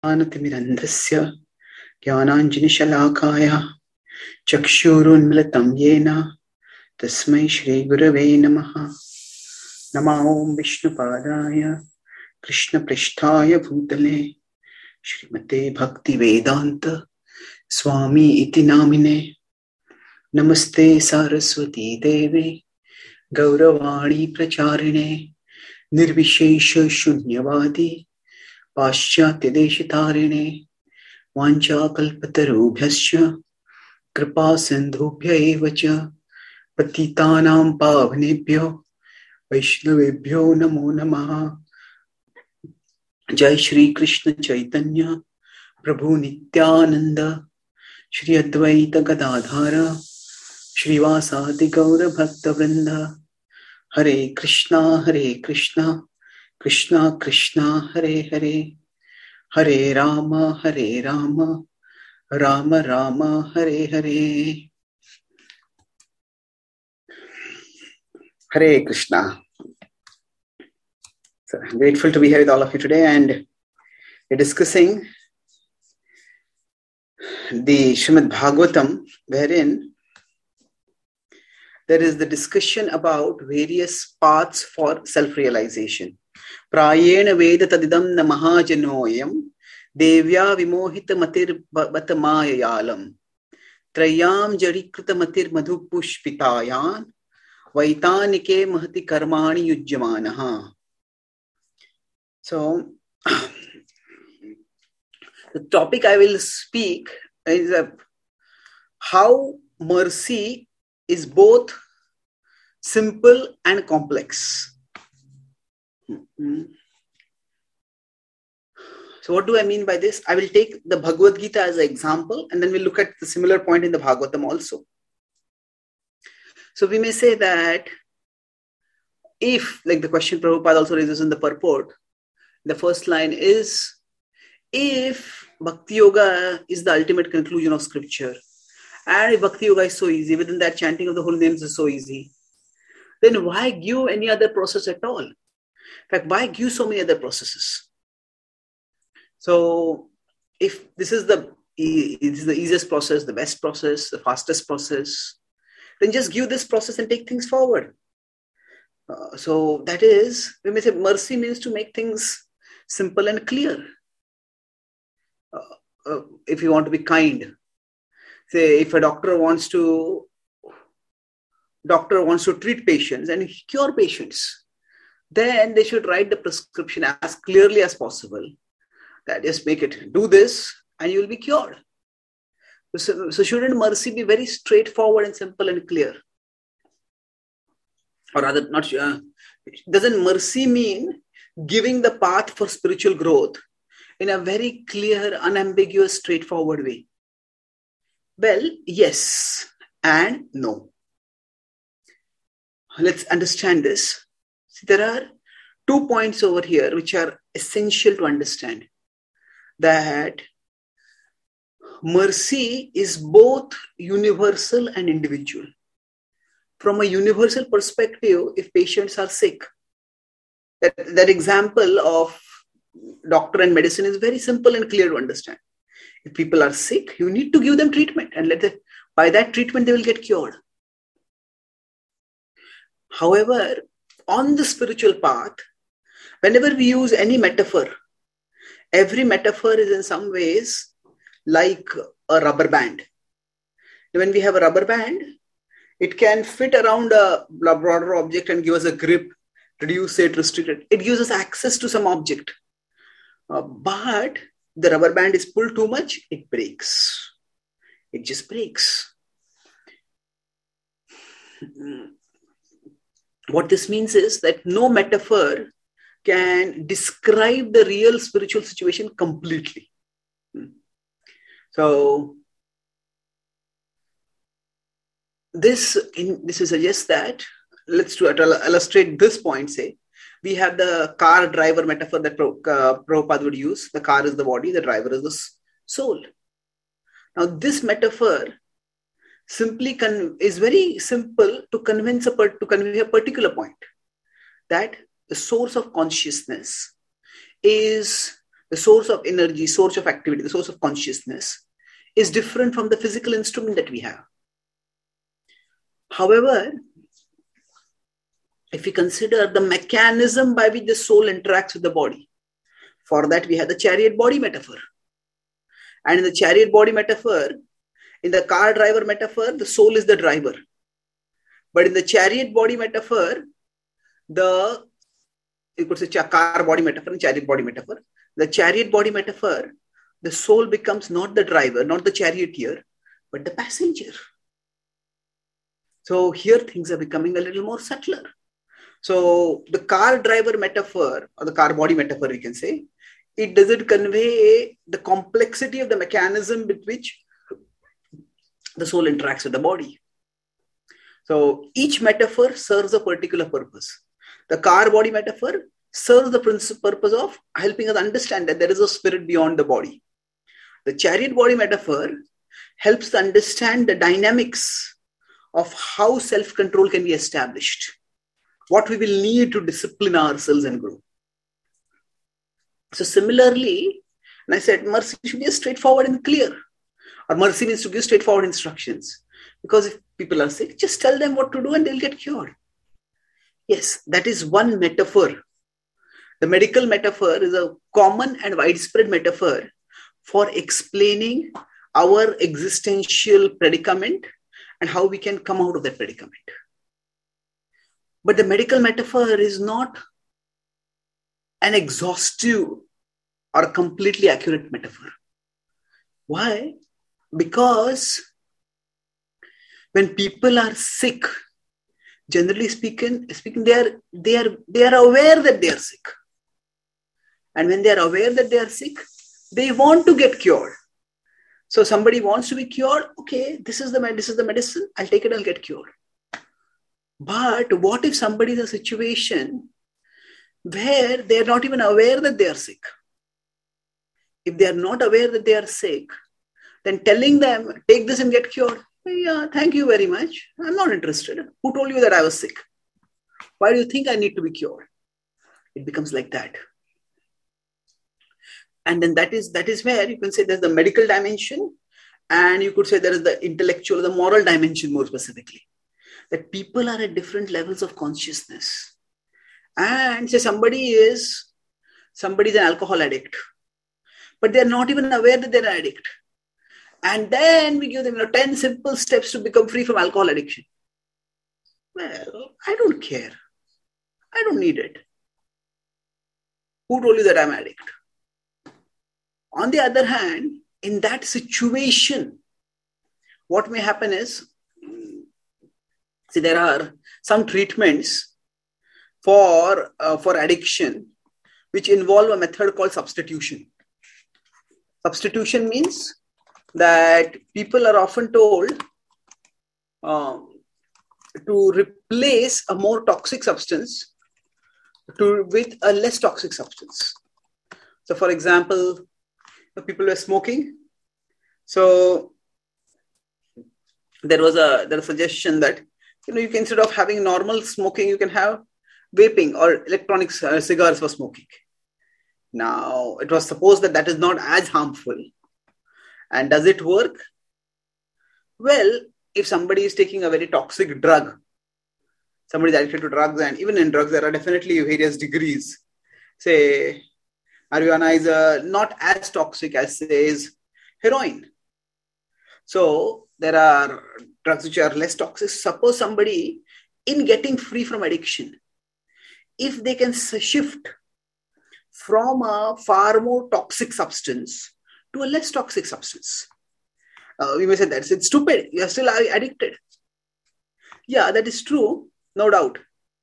ज्ञानतिमिरन्धस्य ज्ञानाञ्जनशलाकाय चक्षुरुन्मिलितं येन तस्मै श्रीगुरवे नमः। नमो विष्णुपादाय कृष्णपृष्ठाय भूतले श्रीमते भक्तिवेदान्त स्वामी इति नामिने। नमस्ते सारस्वती देवे गौरवाणी प्रचारिणे निर्विशेष शून्यवादी पाश्चात्यदेशतारिणे वाञ्छाकल्पतरुभ्यश्च कृपा सिन्धुभ्य एव च पतितानां पावनेभ्यो वैष्णवेभ्यो नमो नमः। जय श्री कृष्ण चैतन्य प्रभु नित्यानंद श्री अद्वैत गदाधर श्रीवासादि गौर भक्त वृंद। हरे कृष्णा कृष्णा कृष्णा हरे हरे, हरे Ram Ram Ram Hare Hare. Hare Krishna. So I'm grateful to be here with all of you today, and we're discussing the Srimad Bhagavatam, wherein there is the discussion about various paths for self-realization. Prayena veda tadidam namahajanoyam devya vimohita matir vatamayayalam trayam jarikrita matir madhupushpitayan vaitanike mahati karmani yujyamanaha. So the topic I will speak is how mercy is both simple and complex. So what do I mean by this? I will take the Bhagavad Gita as an example, and then we'll look at the similar point in the Bhagavatam also. So we may say that if, like the question Prabhupada also raises in the purport, the first line is, if Bhakti Yoga is the ultimate conclusion of scripture, and if Bhakti Yoga is so easy, within that chanting of the holy names is so easy, then why give any other process at all? In fact, why give so many other processes? So if this is the easiest process, the best process, the fastest process, then just give this process and take things forward. So that is, we may say mercy means to make things simple and clear. If you want to be kind, say if a doctor wants to treat patients and cure patients, then they should write the prescription as clearly as possible. That just make it, do this and you will be cured. So shouldn't mercy be very straightforward and simple and clear? Or rather, doesn't mercy mean giving the path for spiritual growth in a very clear, unambiguous, straightforward way? Well, yes and no. Let's understand this. See, there are 2 points over here which are essential to understand. That mercy is both universal and individual. From a universal perspective, if patients are sick, that example of doctor and medicine is very simple and clear to understand. If people are sick, you need to give them treatment, and by that treatment they will get cured. However, on the spiritual path, whenever we use any metaphor, every metaphor is in some ways like a rubber band. When we have a rubber band, it can fit around a broader object and give us a grip, reduce it, restrict it. It gives us access to some object. But the rubber band is pulled too much, it breaks. It just breaks. What this means is that no metaphor can describe the real spiritual situation completely. So this suggests that, let's illustrate this point. Say we have the car driver metaphor that Prabhupada would use. The car is the body, the driver is the soul. Now this metaphor is very simple to convey a particular point, that the source of consciousness is the source of energy, source of activity, the source of consciousness is different from the physical instrument that we have. However, if we consider the mechanism by which the soul interacts with the body, for that we have the chariot body metaphor. And in the chariot body metaphor, in the car driver metaphor, the soul is the driver. But in the chariot body metaphor, you could say car body metaphor and chariot body metaphor. The chariot body metaphor, the soul becomes not the driver, not the charioteer, but the passenger. So here things are becoming a little more subtler. So the car driver metaphor, or the car body metaphor, we can say, it doesn't convey the complexity of the mechanism with which the soul interacts with the body. So each metaphor serves a particular purpose. The car body metaphor serves the purpose of helping us understand that there is a spirit beyond the body. The chariot body metaphor helps to understand the dynamics of how self-control can be established, what we will need to discipline ourselves and grow. So similarly, and I said mercy should be straightforward and clear, or mercy means to give straightforward instructions. Because if people are sick, just tell them what to do and they'll get cured. Yes, that is one metaphor. The medical metaphor is a common and widespread metaphor for explaining our existential predicament and how we can come out of that predicament. But the medical metaphor is not an exhaustive or completely accurate metaphor. Why? Because when people are sick, generally speaking, they are aware that they are sick. And when they are aware that they are sick, they want to get cured. So somebody wants to be cured. Okay, this is the medicine. I'll take it. I'll get cured. But what if somebody is in a situation where they are not even aware that they are sick? If they are not aware that they are sick, then telling them, take this and get cured. Yeah, thank you very much. I'm not interested. Who told you that I was sick? Why do you think I need to be cured? It becomes like that. And then that is where you can say there's the medical dimension, and you could say there is the intellectual, the moral dimension more specifically. That people are at different levels of consciousness. And say somebody is an alcohol addict, but they're not even aware that they're an addict. And then we give them 10 simple steps to become free from alcohol addiction. Well, I don't care. I don't need it. Who told you that I'm an addict? On the other hand, in that situation, what may happen is, see, there are some treatments for addiction which involve a method called substitution. Substitution means that people are often told to replace a more toxic substance with a less toxic substance. So, for example, people were smoking. So there was a suggestion that you can, instead of having normal smoking, you can have vaping or electronic cigars for smoking. Now, it was supposed that is not as harmful. And does it work? Well, if somebody is taking a very toxic drug, somebody is addicted to drugs, and even in drugs, there are definitely various degrees. Say, marijuana is not as toxic as, say, heroin. So there are drugs which are less toxic. Suppose somebody, in getting free from addiction, if they can shift from a far more toxic substance to a less toxic substance, we may say that's it's stupid. You are still addicted. Yeah, that is true, no doubt.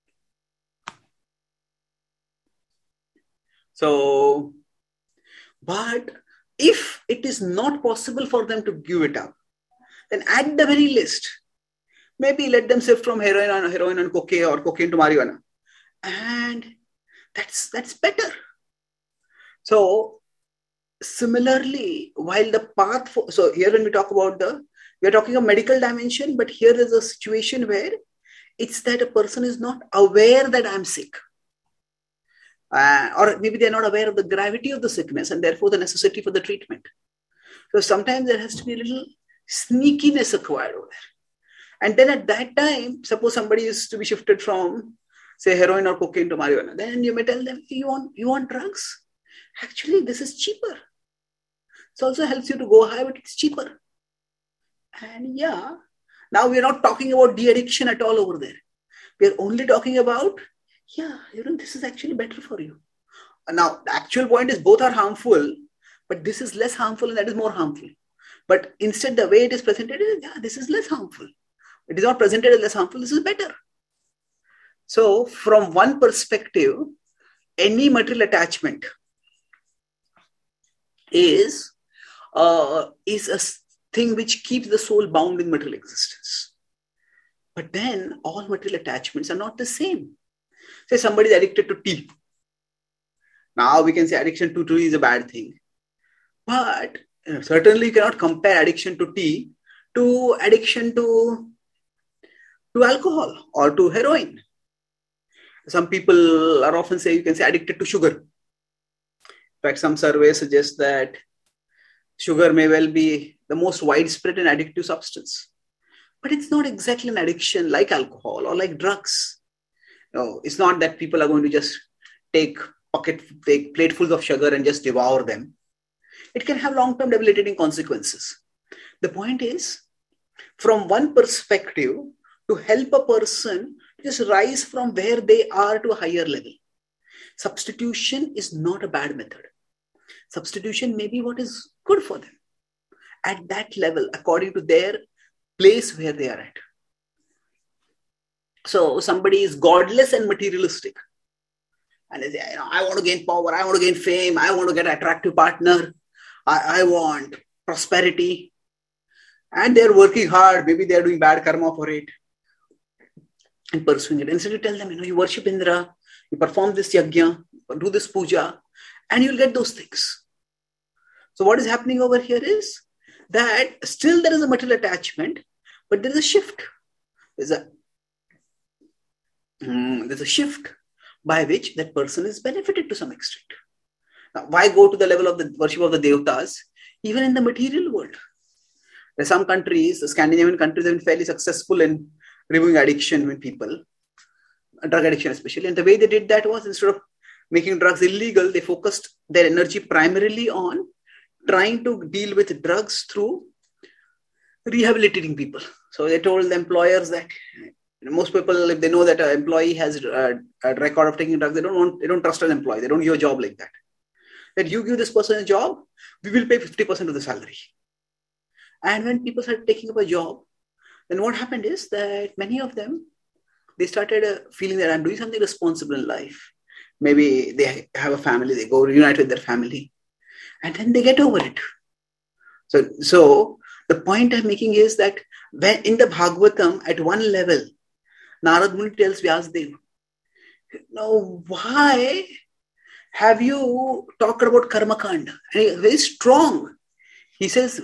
So, but if it is not possible for them to give it up, then at the very least, maybe let them shift from heroin and cocaine, or cocaine to marijuana. And that's better. So, similarly, while the path so here when we talk about we are talking a medical dimension, but here is a situation where it's that a person is not aware that I'm sick. or maybe they're not aware of the gravity of the sickness and therefore the necessity for the treatment. So sometimes there has to be a little sneakiness acquired over there. And then at that time, suppose somebody is to be shifted from, say, heroin or cocaine to marijuana, then you may tell them, you want drugs? Actually, this is cheaper. It also helps you to go high, but it's cheaper. And yeah, now we're not talking about de-addiction at all over there. We're only talking about, this is actually better for you. Now, the actual point is both are harmful, but this is less harmful and that is more harmful. But instead, the way it is presented is, this is less harmful. It is not presented as less harmful, this is better. So, from one perspective, any material attachment is a thing which keeps the soul bound in material existence. But then all material attachments are not the same. Say somebody is addicted to tea. Now we can say addiction to tea is a bad thing. But certainly you cannot compare addiction to tea to addiction to alcohol or to heroin. Some people are often you can say addicted to sugar. In fact, some surveys suggest that sugar may well be the most widespread and addictive substance. But it's not exactly an addiction like alcohol or like drugs. No, it's not that people are going to just take platefuls of sugar and just devour them. It can have long-term debilitating consequences. The point is, from one perspective, to help a person just rise from where they are to a higher level. Substitution is not a bad method. Substitution may be what is good for them at that level, according to their place where they are at. So somebody is godless and materialistic. And they say, I want to gain power, I want to gain fame, I want to get an attractive partner, I want prosperity. And they're working hard, maybe they're doing bad karma for it and pursuing it. Instead, you tell them, you worship Indra, you perform this yajna, do this puja, and you'll get those things. So what is happening over here is that still there is a material attachment, but there is a shift. There's a shift by which that person is benefited to some extent. Now, why go to the level of the worship of the Devatas, even in the material world? There are some countries, the Scandinavian countries, have been fairly successful in removing addiction with people, drug addiction especially. And the way they did that was, instead of making drugs illegal, they focused their energy primarily on trying to deal with drugs through rehabilitating people. So they told the employers that most people, if they know that an employee has a record of taking drugs, they don't trust an employee. They don't give a job like that. That you give this person a job, we will pay 50% of the salary. And when people started taking up a job, then what happened is that many of them, they started feeling that I'm doing something responsible in life. Maybe they have a family, they go reunite with their family, and then they get over it. So the point I'm making is that when in the Bhagavatam, at one level, Narad Muni tells Vyasadeva, why have you talked about Karma Kanda? And he's very strong. He says,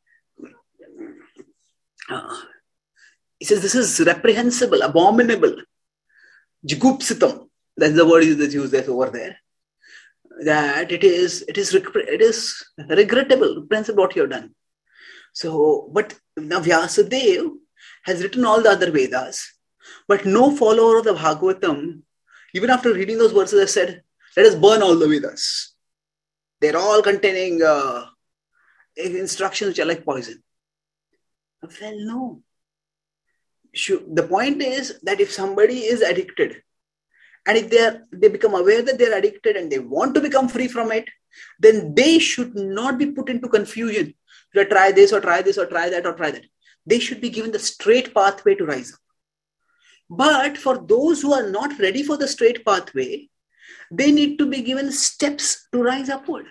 this is reprehensible, abominable, jigupsitam. That's the word that's used over there. That it is regrettable, reprehensible what you have done. So, but now Vyasadeva has written all the other Vedas, but no follower of the Bhagavatam, even after reading those verses, has said, let us burn all the Vedas. They're all containing instructions which are like poison. Well, no. The point is that if somebody is addicted, and if they become aware that they're addicted and they want to become free from it, then they should not be put into confusion. Should I try this or try this or try that or try that? They should be given the straight pathway to rise up. But for those who are not ready for the straight pathway, they need to be given steps to rise upward.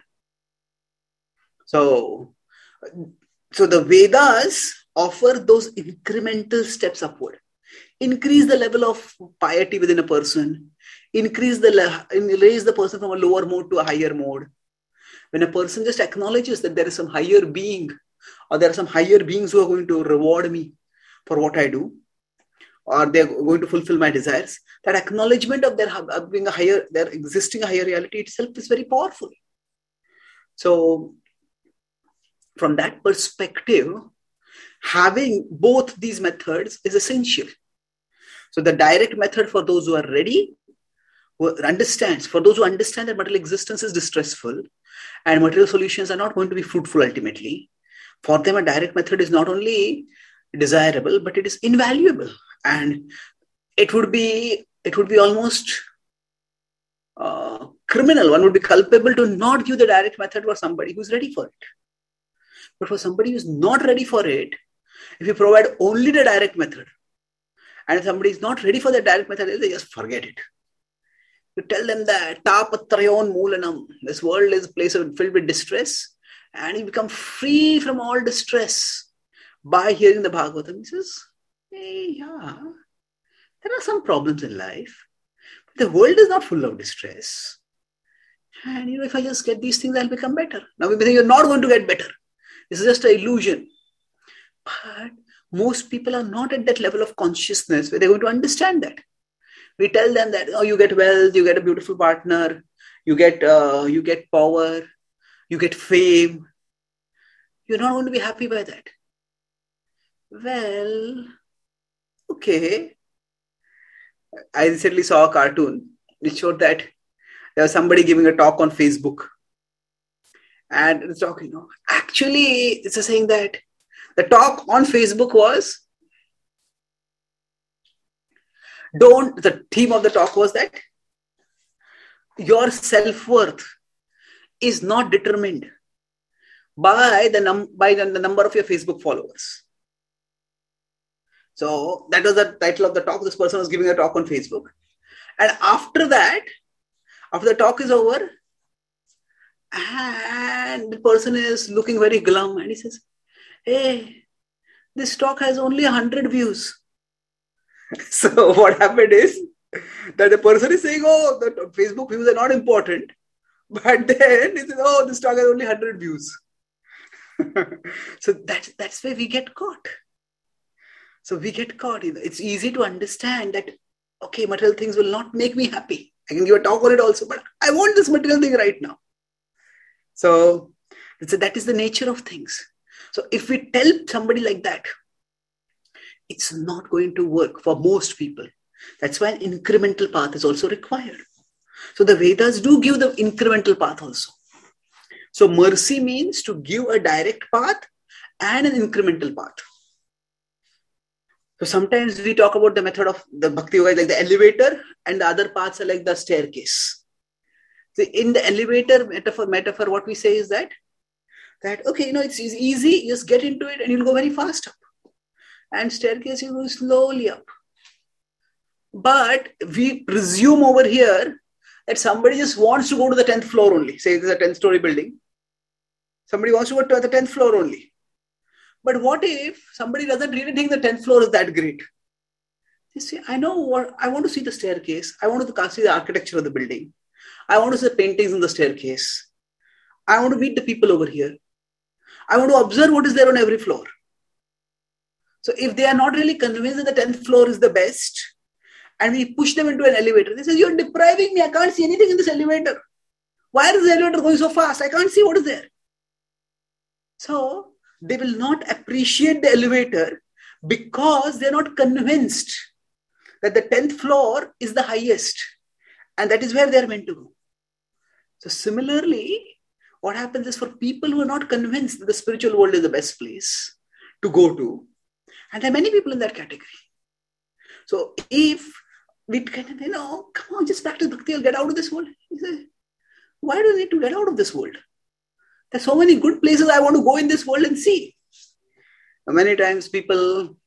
So the Vedas offer those incremental steps upward. Increase the level of piety within a person. Raise the person from a lower mode to a higher mode. When a person just acknowledges that there is some higher being, or there are some higher beings who are going to reward me for what I do, or they're going to fulfill my desires, that acknowledgement of their existing higher reality itself is very powerful. So from that perspective, having both these methods is essential. So the direct method for those who are ready, for those who understand that material existence is distressful and material solutions are not going to be fruitful ultimately, for them a direct method is not only desirable, but it is invaluable. And it would be almost criminal. One would be culpable to not give the direct method for somebody who's ready for it. But for somebody who's not ready for it, if you provide only the direct method, and if somebody is not ready for the direct method, they just forget it. You tell them that tapatrayon moolanam, this world is a place filled with distress, and you become free from all distress by hearing the Bhagavatam. He says, hey, yeah, there are some problems in life. But the world is not full of distress. And if I just get these things, I'll become better. Now we think you're not going to get better. This is just an illusion. But most people are not at that level of consciousness where they're going to understand that. We tell them that, you get wealth, you get a beautiful partner, you get power, you get fame. You're not going to be happy by that. Well, okay. I recently saw a cartoon which showed that there was somebody giving a talk on Facebook. And it's talking, actually, it's saying that the talk on Facebook was, the theme of the talk was that your self-worth is not determined by the number of your Facebook followers. So that was the title of the talk. This person was giving a talk on Facebook. And after the talk is over, and the person is looking very glum, and he says, hey, this talk has only 100 views. So what happened is that the person is saying, the Facebook views are not important. But then he says, this talk has only 100 views. So that's where we get caught. So we get caught. It's easy to understand that, okay, material things will not make me happy. I can give a talk on it also, but I want this material thing right now. So that is the nature of things. So if we tell somebody like that, it's not going to work for most people. That's why an incremental path is also required. So the Vedas do give the incremental path also. So mercy means to give a direct path and an incremental path. So sometimes we talk about the method of the Bhakti Yoga like the elevator, and the other paths are like the staircase. So in the elevator metaphor, what we say is that okay, it's easy, you just get into it and you'll go very fast up. And staircase, you go slowly up. But we presume over here that somebody just wants to go to the 10th floor only. Say there's a 10-story building. Somebody wants to go to the 10th floor only. But what if somebody doesn't really think the 10th floor is that great? You see, I want to see the staircase. I want to see the architecture of the building. I want to see the paintings on the staircase. I want to meet the people over here. I want to observe what is there on every floor. So if they are not really convinced that the 10th floor is the best, and we push them into an elevator, they say, you're depriving me. I can't see anything in this elevator. Why is the elevator going so fast? I can't see what is there. So they will not appreciate the elevator because they're not convinced that the 10th floor is the highest. And that is where they're meant to go. So similarly, what happens is for people who are not convinced that the spiritual world is the best place to go to, and there are many people in that category. So if we kind of, come on, just practice bhakti, you'll get out of this world. He says, why do I need to get out of this world? There's so many good places I want to go in this world and see. Many times people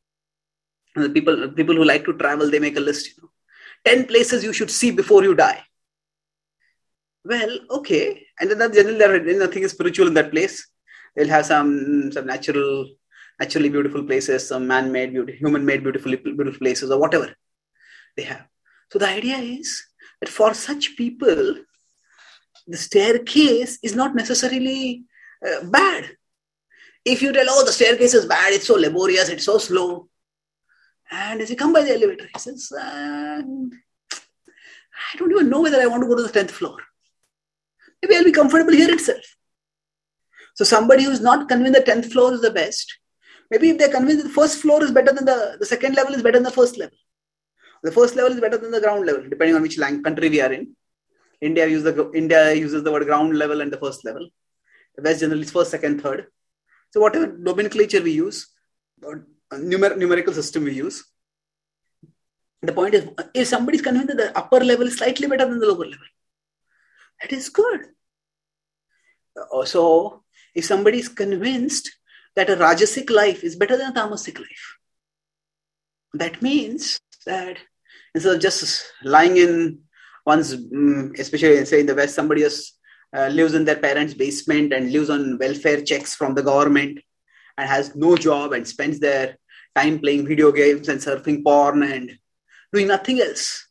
who like to travel, they make a list, 10 places you should see before you die. Well, okay. And then generally nothing is spiritual in that place. They'll have some naturally beautiful places, some man-made, human-made beautiful places or whatever they have. So the idea is that for such people, the staircase is not necessarily bad. If you tell, the staircase is bad, it's so laborious, it's so slow. And as you come by the elevator, he says, I don't even know whether I want to go to the 10th floor. Maybe I'll be comfortable here itself. So somebody who's not convinced the 10th floor is the best, maybe if they're convinced the first floor is better than the second level is better than the first level. The first level is better than the ground level, depending on which country we are in. India uses the word ground level and the first level. The West generally is first, second, third. So whatever nomenclature we use, or numerical system we use, the point is, if somebody is convinced that the upper level is slightly better than the lower level, that is good. So if somebody is convinced that a Rajasic life is better than a Tamasic life, that means that instead of just lying in one's, especially say in the West, somebody else lives in their parents' basement and lives on welfare checks from the government and has no job and spends their time playing video games and surfing porn and doing nothing else.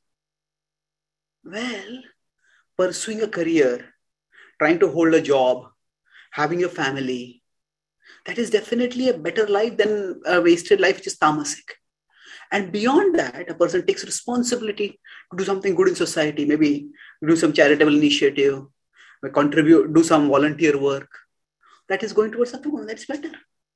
Well, pursuing a career, trying to hold a job, having a family, that is definitely a better life than a wasted life, which is tamasic. And beyond that, a person takes responsibility to do something good in society, maybe do some charitable initiative, contribute, do some volunteer work. That is going towards something that's better.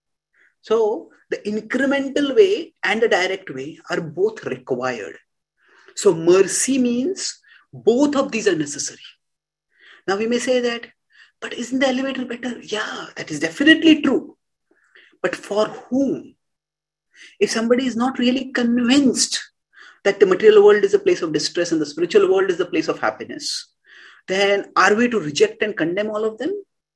So the incremental way and the direct way are both required. So mercy means both of these are necessary. Now we may say that, but isn't the elevator better? Yeah, that is definitely true. But for whom? If somebody is not really convinced that the material world is a place of distress and the spiritual world is the place of happiness, then are we to reject and condemn all of them?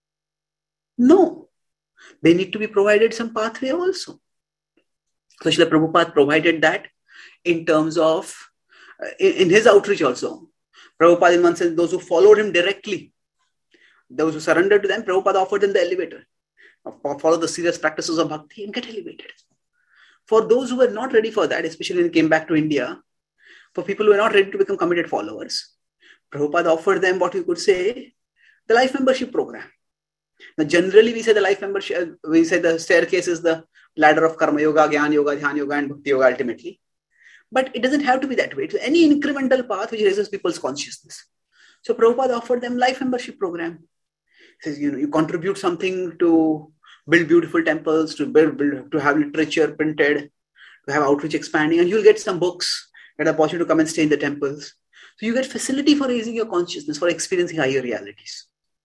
No. They need to be provided some pathway also. So Srila Prabhupada provided that in terms of, in his outreach also. Prabhupada in one sense, those who followed him directly, those who surrendered to them, Prabhupada offered them the elevator. Follow the serious practices of bhakti and get elevated. For those who were not ready for that, especially when they came back to India, for people who were not ready to become committed followers, Prabhupada offered them what you could say, the life membership program. Now, generally, we say the life membership, we say the staircase is the ladder of Karma Yoga, Jnana Yoga, Dhyana Yoga, and Bhakti Yoga ultimately. But it doesn't have to be that way. It's any incremental path which raises people's consciousness. So Prabhupada offered them life membership program. He says, you contribute something to build beautiful temples, to build, to have literature printed, to have outreach expanding, and you'll get some books, get an opportunity to come and stay in the temples. So you get facility for raising your consciousness, for experiencing higher realities.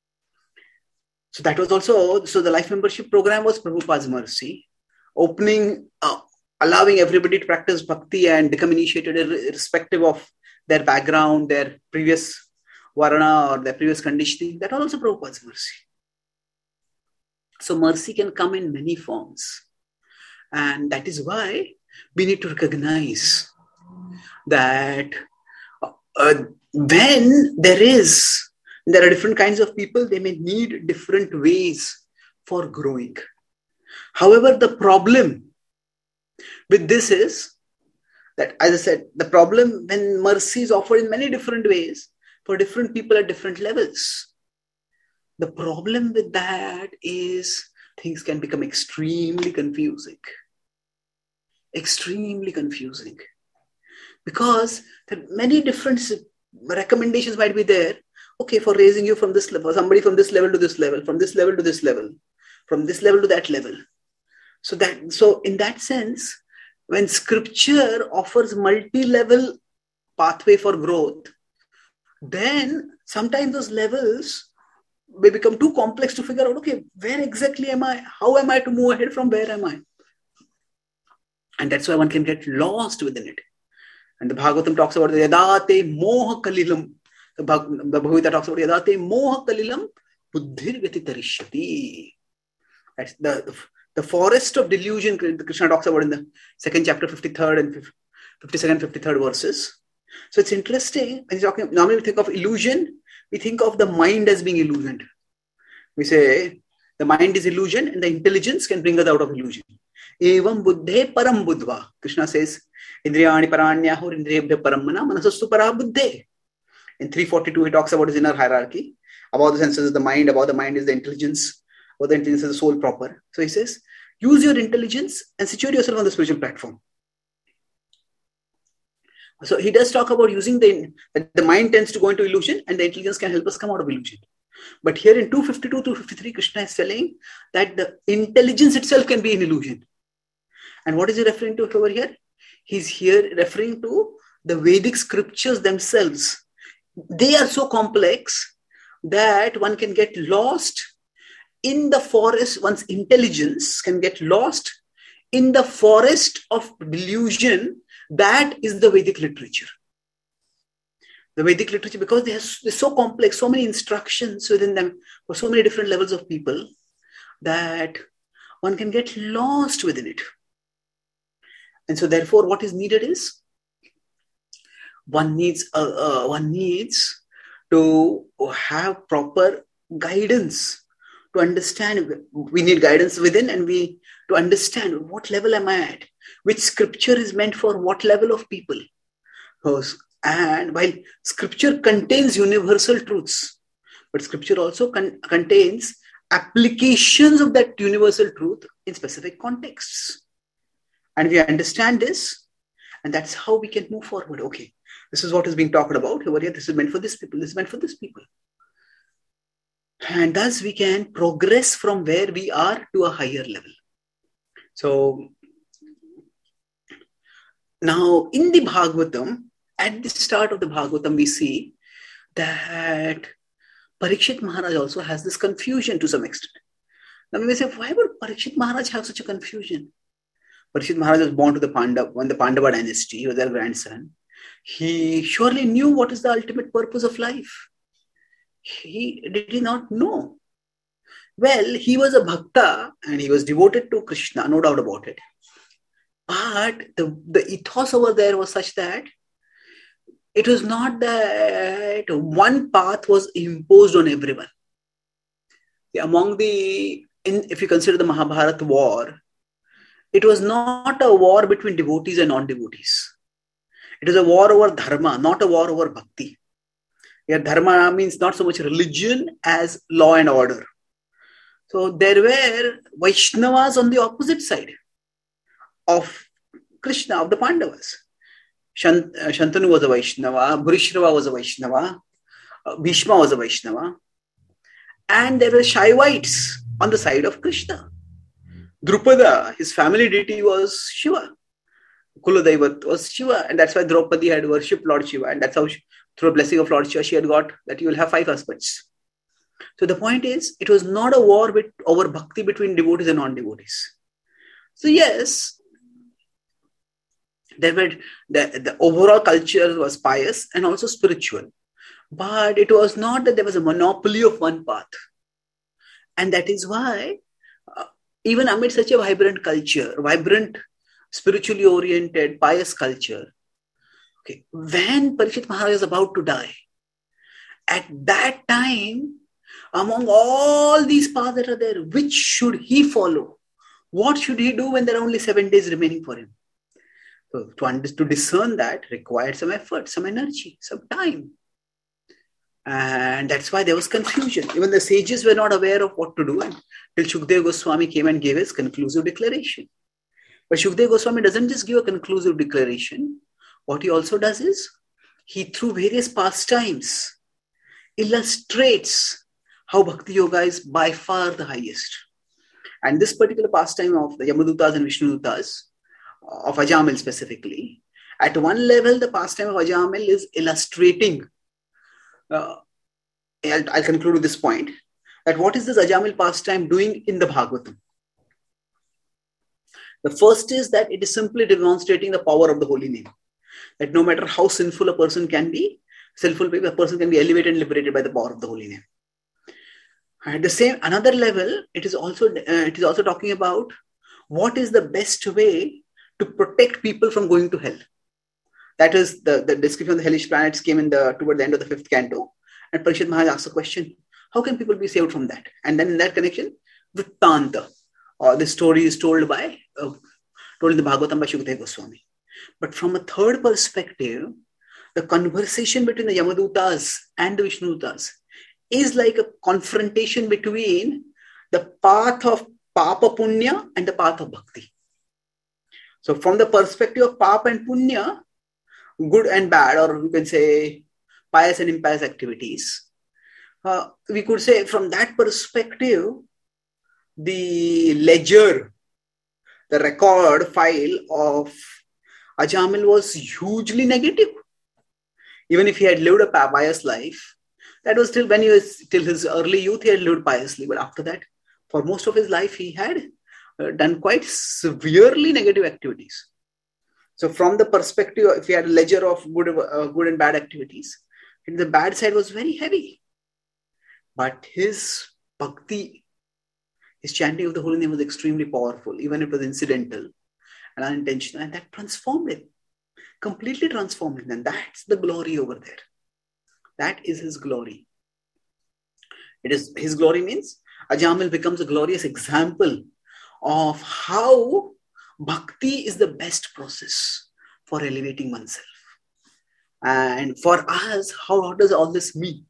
So that was also, so the life membership program was Prabhupada's mercy, opening, allowing everybody to practice bhakti and become initiated irrespective of their background, their previous varna or their previous conditioning. That was also Prabhupada's mercy. So mercy can come in many forms. And that is why we need to recognize that when there are different kinds of people, they may need different ways for growing. However, the problem with this is that, as I said, the problem when mercy is offered in many different ways for different people at different levels, the problem with that is things can become extremely confusing. Extremely confusing. Because there are many different recommendations might be there. Okay, for raising you from this level, somebody from this level to this level, from this level to this level, from this level to that level. So in that sense, when scripture offers multi-level pathway for growth, then sometimes those levels may become too complex to figure out, okay, where exactly am I? How am I to move ahead from where am I? And that's why one can get lost within it. And the Bhagavatam talks about Yadate Moha Kalilam. The Bhagavad Gita talks about Yadate Moha Kalilam Buddhir Vyatitarishyati. That's the forest of delusion Krishna talks about in the second chapter, 53rd and 52nd, 53rd verses. So it's interesting. When talking, normally we think of illusion, we think of the mind as being illusioned. We say the mind is illusion and the intelligence can bring us out of illusion. Evam buddhe param buddhva. Krishna says, Indriyani paranyahur indriyabhya paramana manasastu para buddhe. In 342, he talks about his inner hierarchy. About the senses is the mind, about the mind is the intelligence, about the intelligence is the soul proper. So he says, use your intelligence and situate yourself on the spiritual platform. So he does talk about using the mind tends to go into illusion and the intelligence can help us come out of illusion. But here in 252 to 53, Krishna is telling that the intelligence itself can be an illusion. And what is he referring to over here? He's here referring to the Vedic scriptures themselves. They are so complex that one can get lost in the forest. One's intelligence can get lost in the forest of delusion. That is the Vedic literature. The Vedic literature, because they're so complex, so many instructions within them for so many different levels of people, that one can get lost within it. And so therefore what is needed is one needs to have proper guidance to understand. We need guidance within, and to understand what level am I at, which scripture is meant for what level of people. And while scripture contains universal truths, but scripture also contains applications of that universal truth in specific contexts. And we understand this, and that's how we can move forward. Okay, this is what is being talked about over here. This is meant for this people. This is meant for this people. And thus we can progress from where we are to a higher level. So now in the Bhagavatam, at the start of the Bhagavatam, we see that Parikshit Maharaj also has this confusion to some extent. Now we may say, why would Parikshit Maharaj have such a confusion? Parikshit Maharaj was born to the Pandava dynasty. He was their grandson. He surely knew what is the ultimate purpose of life. Did he not know? Well, he was a bhakta and he was devoted to Krishna, no doubt about it. But the ethos over there was such that it was not that one path was imposed on everyone. If you consider the Mahabharata war, it was not a war between devotees and non-devotees. It was a war over dharma, not a war over bhakti. Here, dharma means not so much religion as law and order. So there were Vaishnavas on the opposite side of Krishna, of the Pandavas. Shantanu was a Vaishnava, Bhurishrava was a Vaishnava, Bhishma was a Vaishnava, and there were Shaivites on the side of Krishna. Drupada, his family deity was Shiva. Kuladaivat was Shiva, and that's why Draupadi had worshipped Lord Shiva, and that's how through a blessing of Lord Shiva, she had got that you will have 5 husbands. So the point is, it was not a war over bhakti between devotees and non-devotees. So yes, there were the overall culture was pious and also spiritual, but it was not that there was a monopoly of one path. And that is why even amid such a vibrant culture, vibrant, spiritually oriented, pious culture, okay, when Parikshit Maharaj was about to die, at that time, among all these paths that are there, which should he follow? What should he do when there are only 7 days remaining for him? So to discern that required some effort, some energy, some time. And that's why there was confusion. Even the sages were not aware of what to do until Shukdev Goswami came and gave his conclusive declaration. But Shukdev Goswami doesn't just give a conclusive declaration. What he also does is, he through various pastimes illustrates how Bhakti Yoga is by far the highest. And this particular pastime of the Yamadutas and Vishnudutas, of Ajamil specifically, at one level, the pastime of Ajamil is illustrating. I'll conclude with this point, that what is this Ajamil pastime doing in the Bhagavatam? The first is that it is simply demonstrating the power of the holy name. That no matter how sinful a person can be, a person can be elevated and liberated by the power of the holy name. At the same another level, it is also talking about what is the best way to protect people from going to hell. That is the description of the hellish planets came toward the end of the 5th canto. And Parikshit Maharaj asked the question, how can people be saved from that? And then in that connection, Vrittanta, or the story is told in the Bhagavatam by Shukdev Goswami. But from a third perspective, the conversation between the Yamadutas and the Vishnudutas is like a confrontation between the path of Papa Punya and the path of Bhakti. So from the perspective of Papa and Punya, good and bad, or we can say pious and impious activities. We could say from that perspective, the ledger, the record file of Ajamil was hugely negative. Even if he had lived a pious life, that was still when he was till his early youth, he had lived piously. But after that, for most of his life, he had done quite severely negative activities. So from the perspective, if he had a ledger of good and bad activities, the bad side was very heavy. But his bhakti, his chanting of the holy name was extremely powerful, even if it was incidental and unintentional, and that transformed him, completely transformed him. And that's the glory over there. That is his glory. It is his glory means Ajamil becomes a glorious example of how bhakti is the best process for elevating oneself. And for us, how does all this mean?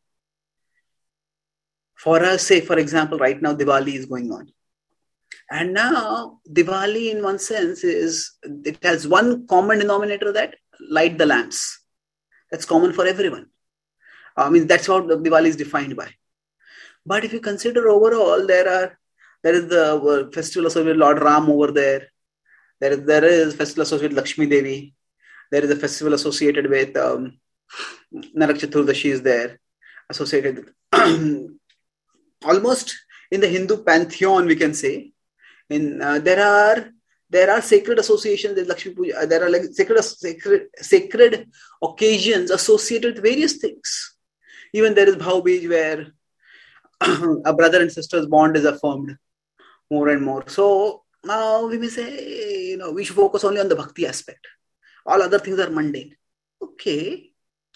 For us, say, for example, right now Diwali is going on. And now Diwali, in one sense, it has one common denominator, that light the lamps. That's common for everyone. I mean, that's what Diwali is defined by. But if you consider overall, there is the festival associated with Lord Ram over there. There is festival associated with Lakshmi Devi. There is a festival associated with Narak Chaturdashi is there, associated with almost in the Hindu pantheon, we can say. There are sacred associations with Lakshmi Puja. There are like sacred occasions associated with various things. Even there is Bhau Bij, where a brother and sister's bond is affirmed more and more. So now we may say, we should focus only on the bhakti aspect. All other things are mundane. Okay,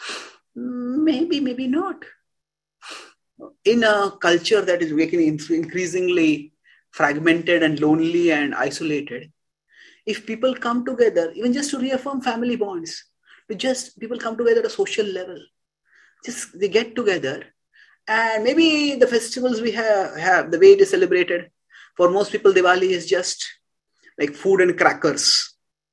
maybe not. In a culture that is becoming increasingly fragmented and lonely and isolated, if people come together, even just to reaffirm family bonds, people come together at a social level, just they get together, and maybe the festivals we have the way it is celebrated. For most people, Diwali is just like food and firecrackers,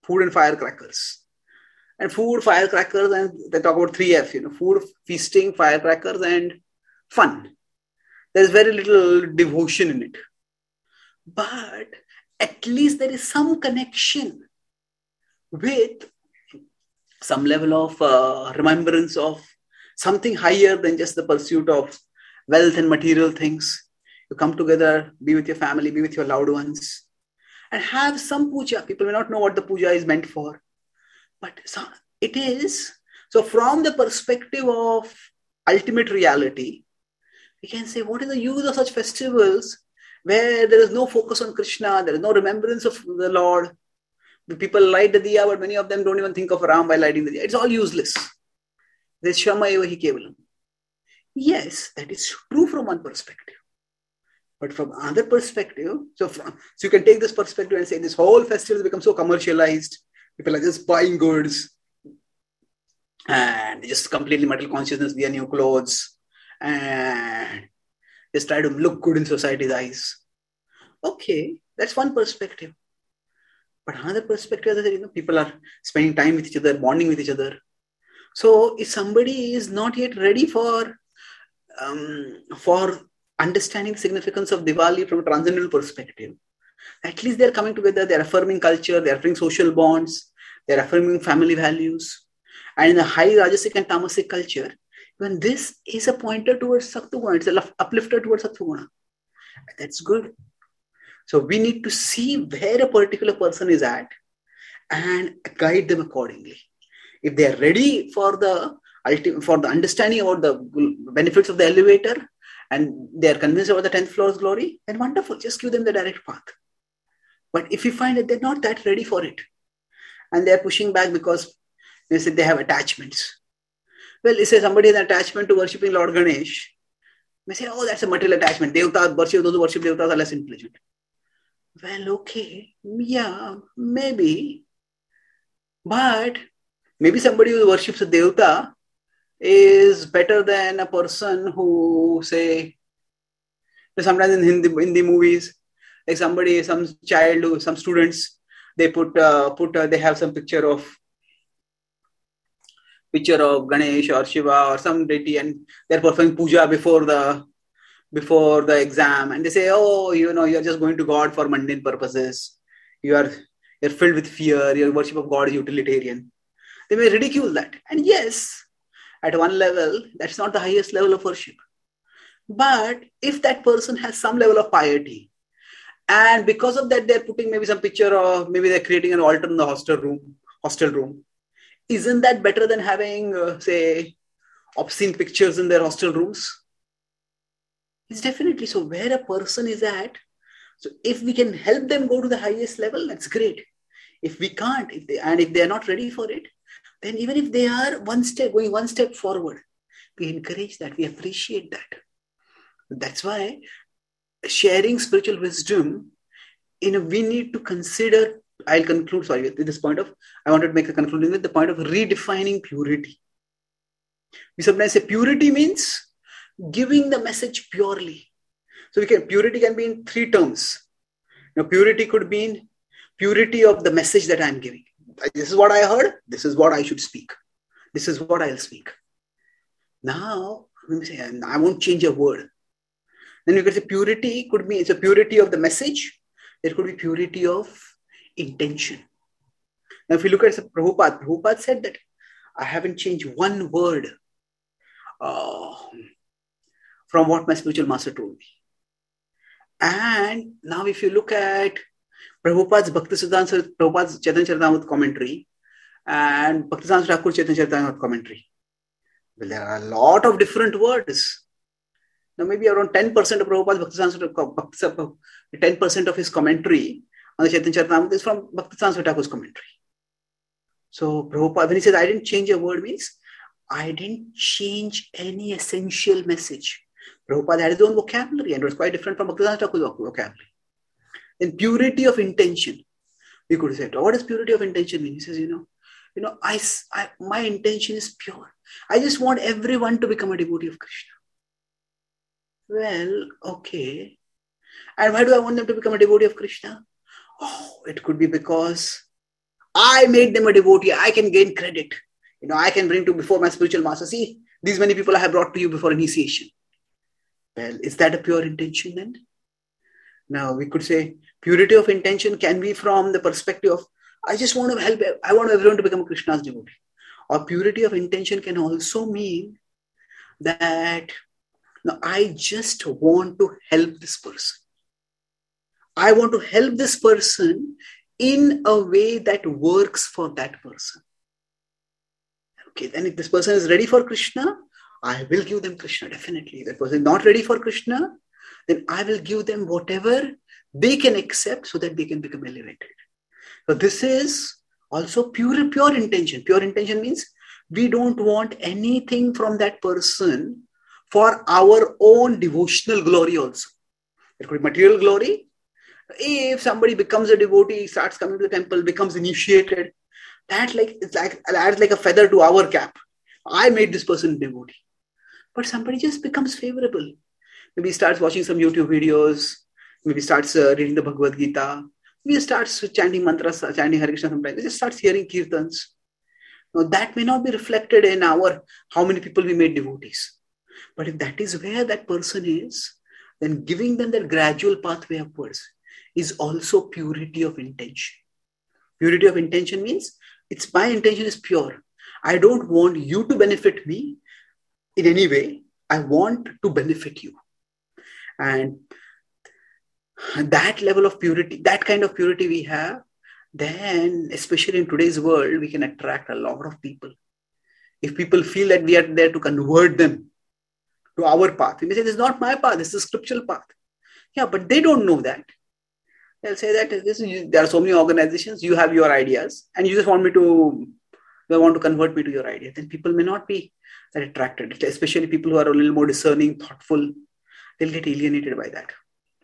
and firecrackers, and they talk about 3F, food, feasting, firecrackers, and fun. There's very little devotion in it. But at least there is some connection with some level of remembrance of something higher than just the pursuit of wealth and material things. You come together, be with your family, be with your loved ones, and have some puja. People may not know what the puja is meant for, but it is. So from the perspective of ultimate reality, we can say, what is the use of such festivals where there is no focus on Krishna, there is no remembrance of the Lord? The people light the diya, but many of them don't even think of Ram by lighting the diya. It's all useless. There's Shama eva hi kevalam. Yes, that is true from one perspective. But from another perspective, so you can take this perspective and say this whole festival has become so commercialized. People are just buying goods and just completely material consciousness via new clothes, and just try to look good in society's eyes. Okay, that's one perspective. But another perspective is that people are spending time with each other, bonding with each other. So if somebody is not yet ready for understanding the significance of Diwali from a transcendental perspective, at least they're coming together, they're affirming culture, they're affirming social bonds, they're affirming family values. And in a high Rajasic and Tamasic culture, when this is a pointer towards Sattva, it's an uplifter towards Sattva. That's good. So we need to see where a particular person is at and guide them accordingly. If they are ready for the understanding about the benefits of the elevator and they are convinced about the 10th floor's glory, then wonderful, just give them the direct path. But if you find that they're not that ready for it and they're pushing back because they said they have attachments. Well, say somebody has an attachment to worshipping Lord Ganesh, may say, oh, that's a material attachment. Devta, those who worship Devtas are less intelligent. Well, okay, yeah, maybe. But maybe somebody who worships a Devta is better than a person who, say, sometimes in Hindi movies, like some students, they they have some picture of picture of Ganesh or Shiva or some deity, and they're performing puja before the exam, and they say, oh, you're just going to God for mundane purposes. You're filled with fear. Your worship of God is utilitarian. They may ridicule that. And yes, at one level, that's not the highest level of worship. But if that person has some level of piety, and because of that, they're putting maybe some picture, or maybe they're creating an altar in the hostel room. Isn't that better than having, say, obscene pictures in their hostel rooms? It's definitely so. Where a person is at, so if we can help them go to the highest level, that's great. If we can't, if they are not ready for it, then even if they are going one step forward, we encourage that, we appreciate that. That's why sharing spiritual wisdom, we need to consider. I'll conclude, with this point I wanted to make a conclusion with the point of redefining purity. We sometimes say purity means giving the message purely. So purity can be in three terms. Purity could mean purity of the message that I'm giving. This is what I heard. This is what I should speak. This is what I'll speak. Now, when we say, I won't change a word. Then you can say purity could be, it's a purity of the message. There could be purity of intention. Now, if you look at Prabhupada said that I haven't changed one word from what my spiritual master told me. And now if you look at Prabhupada's Prabhupada's Chaitanya Charitamrita commentary and Bhaktisiddhanta Thakur Chaitanya Charitamrita commentary, well, there are a lot of different words. Now maybe around 10% of Prabhupada's Bhaktisiddhanta, 10% of his commentary on the Chaitanya Charitamrita is from Bhaktisiddhanta Thakur's commentary. So Prabhupada, when he says I didn't change a word, means I didn't change any essential message. Prabhupada had his own vocabulary and it was quite different from Bhaktisiddhanta Thakur's vocabulary. Then purity of intention. We could say, what does purity of intention mean? He says, my intention is pure. I just want everyone to become a devotee of Krishna. Well, okay. And why do I want them to become a devotee of Krishna? Oh, it could be because I made them a devotee. I can gain credit. I can bring to before my spiritual master. See, these many people I have brought to you before initiation. Well, is that a pure intention then? Now, we could say purity of intention can be from the perspective of, I just want to help, I want everyone to become Krishna's devotee. Or purity of intention can also mean that I just want to help this person. I want to help this person in a way that works for that person. Okay, then if this person is ready for Krishna, I will give them Krishna, definitely. If that person is not ready for Krishna, then I will give them whatever they can accept so that they can become elevated. So this is also pure intention. Pure intention means we don't want anything from that person for our own devotional glory also. It could be material glory. If somebody becomes a devotee, starts coming to the temple, becomes initiated, adds like a feather to our cap. I made this person a devotee. But somebody just becomes favorable. Maybe starts watching some YouTube videos, maybe starts reading the Bhagavad Gita, maybe starts chanting mantras, chanting Hare Krishna sometimes, just starts hearing kirtans. Now that may not be reflected in how many people we made devotees. But if that is where that person is, then giving them that gradual pathway upwards is also purity of intention. Purity of intention means my intention is pure. I don't want you to benefit me in any way. I want to benefit you. And that level of purity, that kind of purity we have, then especially in today's world, we can attract a lot of people. If people feel that we are there to convert them to our path, we may say, this is not my path, this is a scriptural path. Yeah, but they don't know that. They'll say that there are so many organizations, you have your ideas, and you just want to convert me to your idea. Then people may not be that attracted, especially people who are a little more discerning, thoughtful. They'll get alienated by that.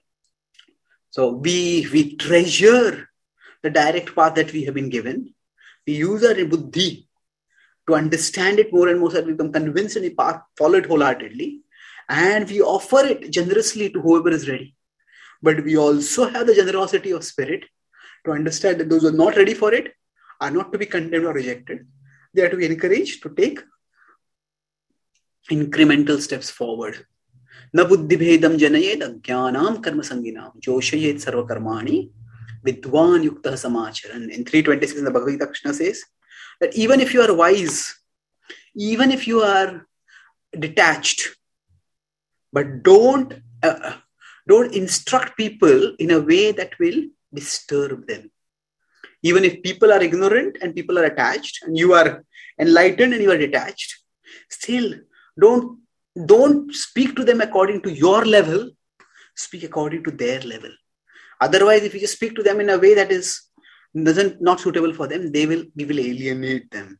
So we treasure the direct path that we have been given. We use our buddhi to understand it more and more so that we become convinced in the path, follow it wholeheartedly, and we offer it generously to whoever is ready. But we also have the generosity of spirit to understand that those who are not ready for it are not to be condemned or rejected. They are to be encouraged to take incremental steps forward. Na buddhi bhedam janayed ajnanam karma sanginam joshayet sarva karmani vidwan yukta samacharan. In 326 in the Bhagavad Gita, Krishna says that even if you are wise, even if you are detached, but don't instruct people in a way that will disturb them. Even if people are ignorant and people are attached, and you are enlightened and you are detached, still don't speak to them according to your level. Speak according to their level. Otherwise, if you just speak to them in a way that is not suitable for them, we will alienate them.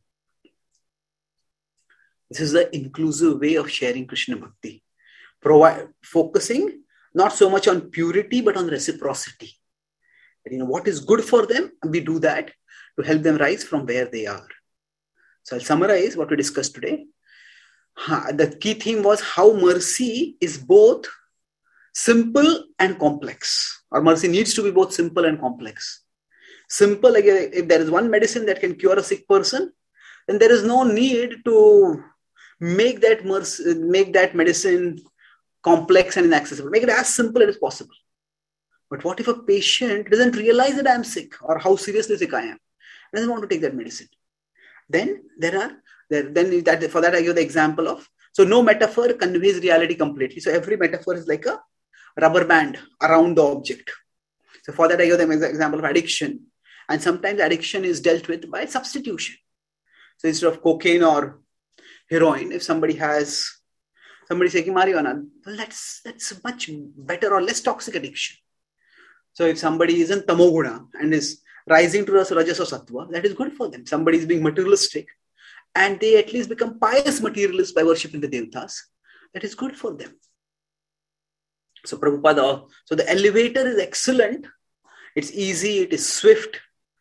This is the inclusive way of sharing Krishna Bhakti. Focusing not so much on purity, but on reciprocity. What is good for them, and we do that to help them rise from where they are. So I'll summarize what we discussed today. The key theme was how mercy is both simple and complex. Or mercy needs to be both simple and complex. Simple, like if there is one medicine that can cure a sick person, then there is no need to make that medicine complex and inaccessible. Make it as simple as possible. But what if a patient doesn't realize that I am sick or how seriously sick I am, doesn't want to take that medicine? Then for that I give the example of, so no metaphor conveys reality completely. So every metaphor is like a rubber band around the object. So for that I give them an example of addiction. And sometimes addiction is dealt with by substitution. So instead of cocaine or heroin, if somebody's taking marijuana, well, that's much better or less toxic addiction. So if somebody is in tamoguna and is rising to rajas or sattva, that is good for them. Somebody is being materialistic and they at least become pious materialists by worshipping the devatas. That is good for them. So Prabhupada, so the elevator is excellent. It's easy, it is swift,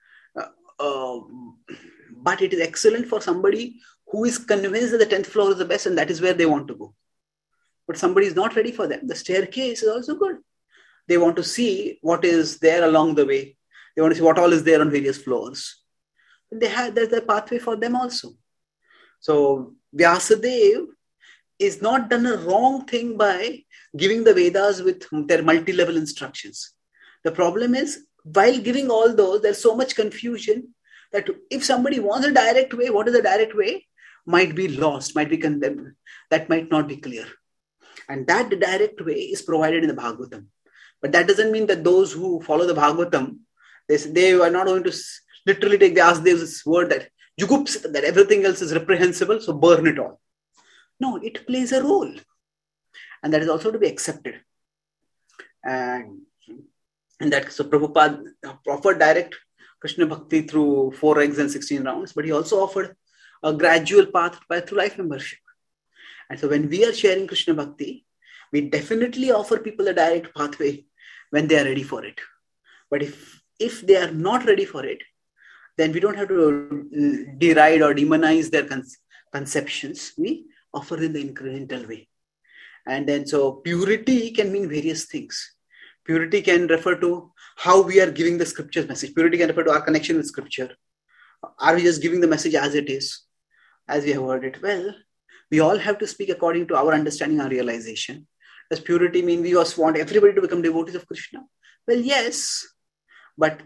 but it is excellent for somebody who is convinced that the 10th floor is the best and that is where they want to go. But somebody is not ready for them. The staircase is also good. They want to see what is there along the way. They want to see what all is there on various floors. There's a pathway for them also. So Vyasadeva is not done a wrong thing by giving the Vedas with their multi-level instructions. The problem is, while giving all those, there's so much confusion that if somebody wants a direct way, what is the direct way? Might be lost, might be condemned. That might not be clear. And that direct way is provided in the Bhagavatam. But that doesn't mean that those who follow the Bhagavatam, they are not going to literally take Vyasadev's word that Jugupsita, that everything else is reprehensible, so burn it all. No, it plays a role. And that is also to be accepted. And that, so Prabhupada offered direct Krishna Bhakti through 4 eggs and 16 rounds, but he also offered a gradual path through life membership. And so when we are sharing Krishna Bhakti, we definitely offer people a direct pathway when they are ready for it. But if they are not ready for it, then we don't have to deride or demonize their conceptions. We offer them the incremental way. And then so purity can mean various things. Purity can refer to how we are giving the scripture's message. Purity can refer to our connection with scripture. Are we just giving the message as it is, as we have heard it? Well, we all have to speak according to our understanding and realization. Does purity mean we just want everybody to become devotees of Krishna? Well, yes, but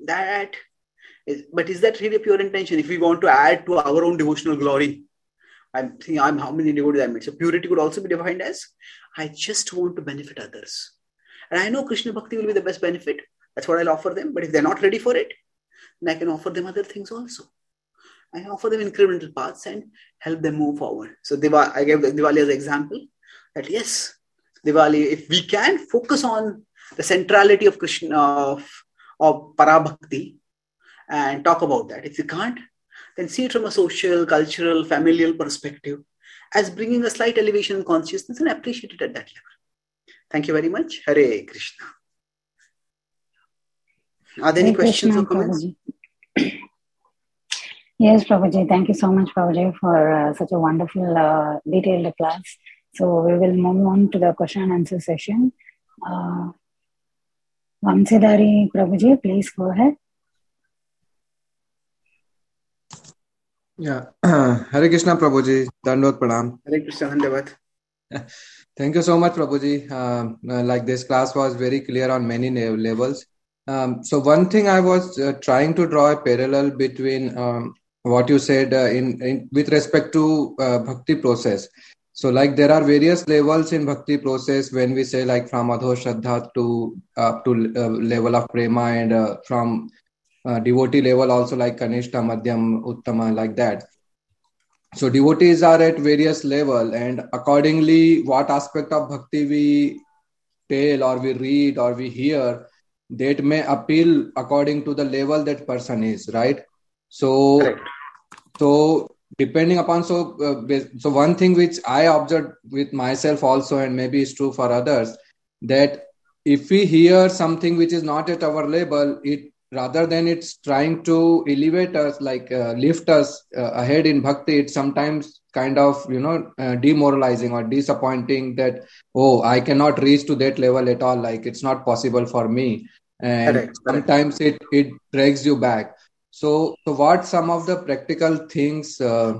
is that really a pure intention? If we want to add to our own devotional glory, I'm thinking how many devotees I met. So purity could also be defined as, I just want to benefit others. And I know Krishna Bhakti will be the best benefit. That's what I'll offer them. But if they're not ready for it, then I can offer them other things also. I can offer them incremental paths and help them move forward. So I gave Diwali as an example that yes, Diwali, if we can focus on the centrality of Krishna, of Parabhakti and talk about that. If you can't, then see it from a social, cultural, familial perspective as bringing a slight elevation in consciousness and appreciate it at that level. Thank you very much. Hare Krishna. Are there any questions or comments? Prabhuji. Yes, Prabhuji. Thank you so much, Prabhuji, for such a wonderful, detailed class. So we will move on to the question and answer session. Vamsidhari Prabhuji, please go ahead. Yeah. Hare Krishna, Prabhuji. Dandot Pranam. Hare Krishna, Dhandyavad. Thank you so much, Prabhuji. Like this class was very clear on many levels. So one thing I was trying to draw a parallel between what you said in with respect to bhakti process. So like there are various levels in bhakti process when we say like from Adho Shraddha to up to level of prema and from devotee level also like Kanishta, Madhyam, Uttama, like that. So devotees are at various level, and accordingly, what aspect of bhakti we tell or we read or we hear, that may appeal according to the level that person is, right? So, Correct. so depending upon so one thing which I observed with myself also, and maybe it's true for others, that if we hear something which is not at our level, it rather than it's trying to elevate us, like lift us ahead in bhakti, it's sometimes kind of demoralizing or disappointing that, oh, I cannot reach to that level at all, like it's not possible for me, and Correct. sometimes it drags you back. So what some of the practical things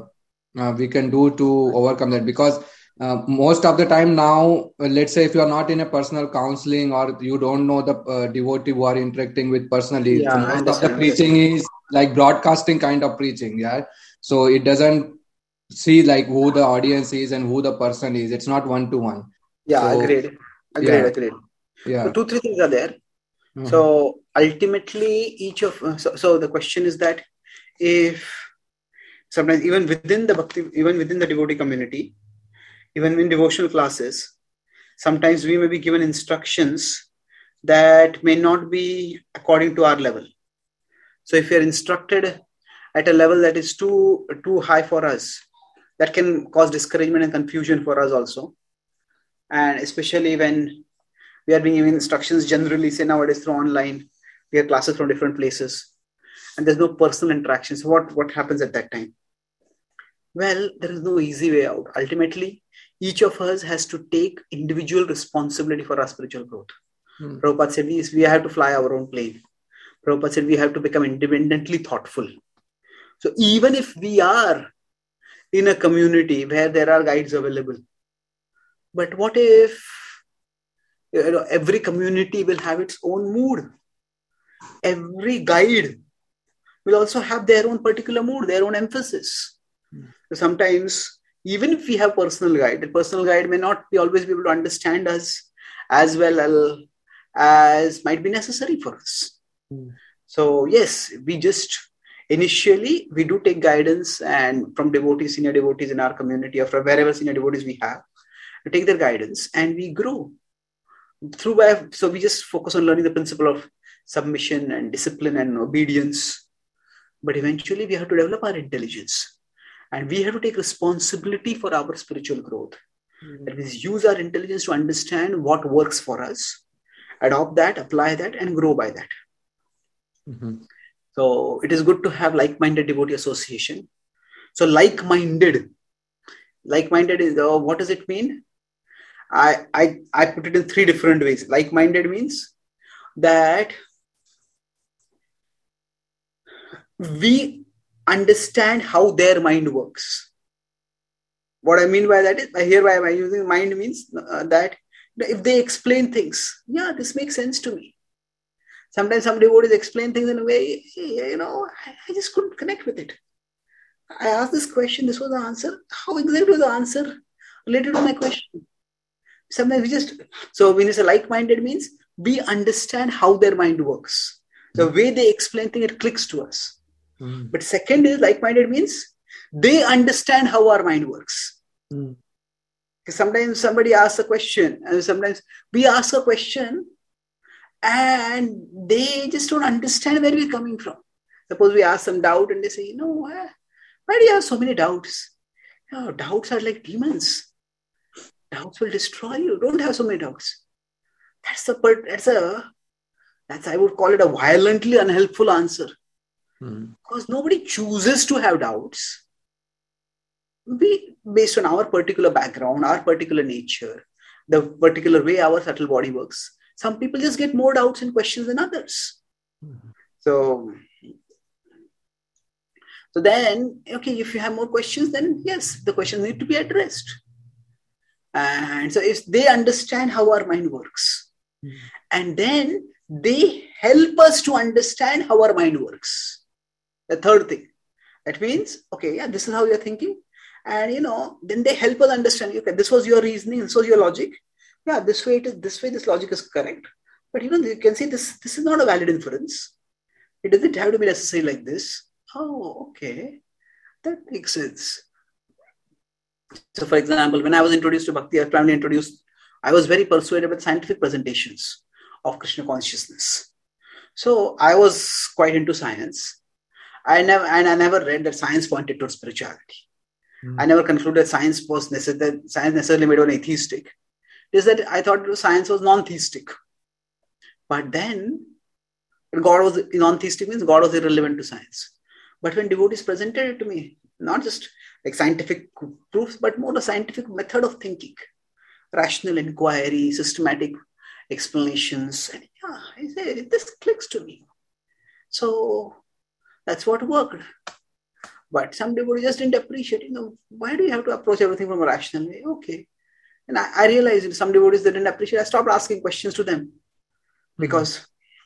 we can do to overcome that? Because most of the time now, let's say if you are not in a personal counseling or you don't know the devotee who are interacting with personally, so Yeah, I most of the understand. preaching is like broadcasting kind of preaching, yeah. So it doesn't see like who the audience is and who the person is. It's not one to one. Yeah, So agreed. yeah, Agreed. So yeah. two, three things are there. Mhm. So ultimately, so the question is that if sometimes even within the bhakti, even within the devotee community, even in devotional classes, sometimes we may be given instructions that may not be according to our level. So if you're instructed at a level that is too high for us, that can cause discouragement and confusion for us also. And especially when we are being given instructions generally, say nowadays through online, we have classes from different places, and there's no personal interaction. So what happens at that time? Well, there is no easy way out. Ultimately, each of us has to take individual responsibility for our spiritual growth. Prabhupada said we have to fly our own plane. Prabhupada said we have to become independently thoughtful. So even if we are in a community where there are guides available, but what if every community will have its own mood? Every guide will also have their own particular mood, their own emphasis. So sometimes, even if we have personal guide, the personal guide may not be always be able to understand us as well as might be necessary for us. So yes, we just initially we do take guidance and from devotees, senior devotees in our community or from wherever senior devotees we have, we take their guidance and we grow so we just focus on learning the principle of submission and discipline and obedience. But eventually we have to develop our intelligence and we have to take responsibility for our spiritual growth. That means use our intelligence to understand what works for us, adopt that, apply that, and grow by that. So it is good to have like-minded devotee association. So like-minded is what does it mean? I put it in three different ways. Like-minded means that we understand how their mind works. What I mean by that is, hereby by using mind means that if they explain things, yeah, this makes sense to me. Sometimes some devotees explain things in a way, I just couldn't connect with it. I asked this question, this was the answer. How exactly was the answer related to my question? Sometimes so when you say like-minded means we understand how their mind works. The way they explain things, it clicks to us. But second is like-minded means they understand how our mind works. Because sometimes somebody asks a question and sometimes we ask a question and they just don't understand where we're coming from. Suppose we ask some doubt and they say, why do you have so many doubts? Doubts are like demons. Doubts will destroy you. Don't have so many doubts. That's I would call it a violently unhelpful answer. Because nobody chooses to have doubts. Based on our particular background, our particular nature, the particular way our subtle body works, some people just get more doubts and questions than others. So So then, okay, if you have more questions, then yes, the questions need to be addressed. And so if they understand how our mind works, and then they help us to understand how our mind works. The third thing. That means, okay, yeah, this is how you're thinking. And, then they help us understand, okay, this was your reasoning, this was your logic. Yeah, this way, this logic is correct. But, you can see this is not a valid inference. It doesn't have to be necessarily like this. Oh, okay. That makes sense. So, for example, when I was introduced to Bhakti, I was very persuaded with scientific presentations of Krishna consciousness. So, I was quite into science. I never read that science pointed towards spirituality. I never concluded science necessarily made one atheistic. It is that I thought science was non-theistic. But then, God was non-theistic means God was irrelevant to science. But when devotees presented it to me, not just like scientific proofs, but more a scientific method of thinking, rational inquiry, systematic explanations. And I say, this clicks to me. So that's what worked. But some devotees just didn't appreciate, why do you have to approach everything from a rational way? Okay. And I realized some devotees that didn't appreciate, I stopped asking questions to them because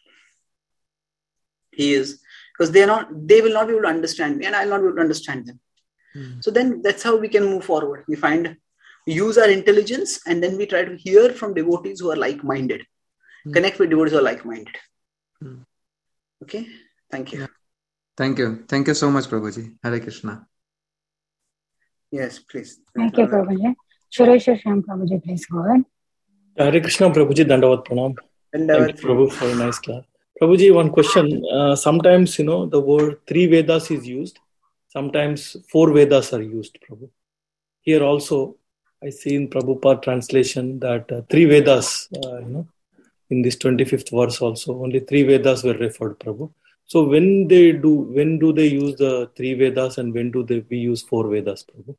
they will not be able to understand me and I'll not be able to understand them. So then that's how we can move forward. We use our intelligence and then we try to hear from devotees who are like-minded. Connect with devotees who are like-minded. Okay. Thank you. Yeah. Thank you. Thank you so much, Prabhuji. Hare Krishna. Yes, please. Thank you, Prabhuji. Suresh Shyam Prabhuji, please go ahead. Hare Krishna, Prabhuji. Dandavat Pranam. Thank you, Prabhu, for a nice class. Prabhuji, one question. Sometimes, the word 3 Vedas is used. Sometimes 4 Vedas are used, Prabhu. Here also, I see in Prabhupada translation that 3 Vedas, in this 25th verse also, only 3 Vedas were referred, Prabhu. So when do they use the 3 Vedas and when do we use 4 Vedas, Prabhu?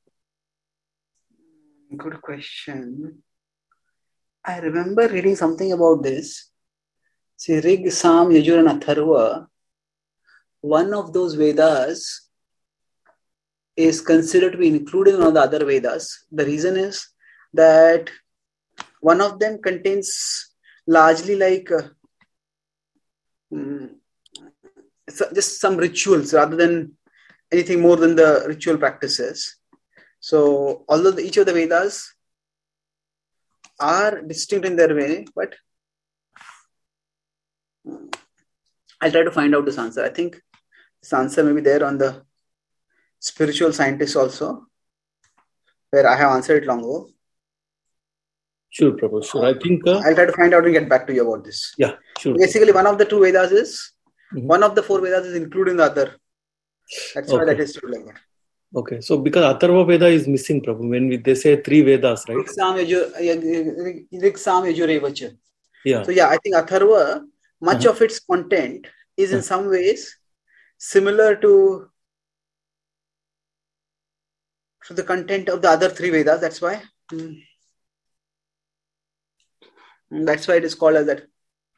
Good question. I remember reading something about this. See, Rig, Sam, Yajur and Atharva, one of those Vedas is considered to be included in one of the other Vedas. The reason is that one of them contains largely like just some rituals rather than anything more than the ritual practices. So although each of the Vedas are distinct in their way, but I'll try to find out this answer. I think this answer may be there on the Spiritual Scientist also, where I have answered it long ago. Sure, Prabhu. Sure. I think I'll try to find out and get back to you about this. Yeah, sure. Basically, one of the 2 Vedas is one of the 4 Vedas is included in the other. That's why that is true like that. Okay, so because Atharva Veda is missing, Prabhu, when they say 3 Vedas, right? Rig, Sam, Yajur, Evacha. Yeah. So I think Atharva, much of its content is in some ways similar to the content of the other 3 Vedas. That's why. That's why it is called as that.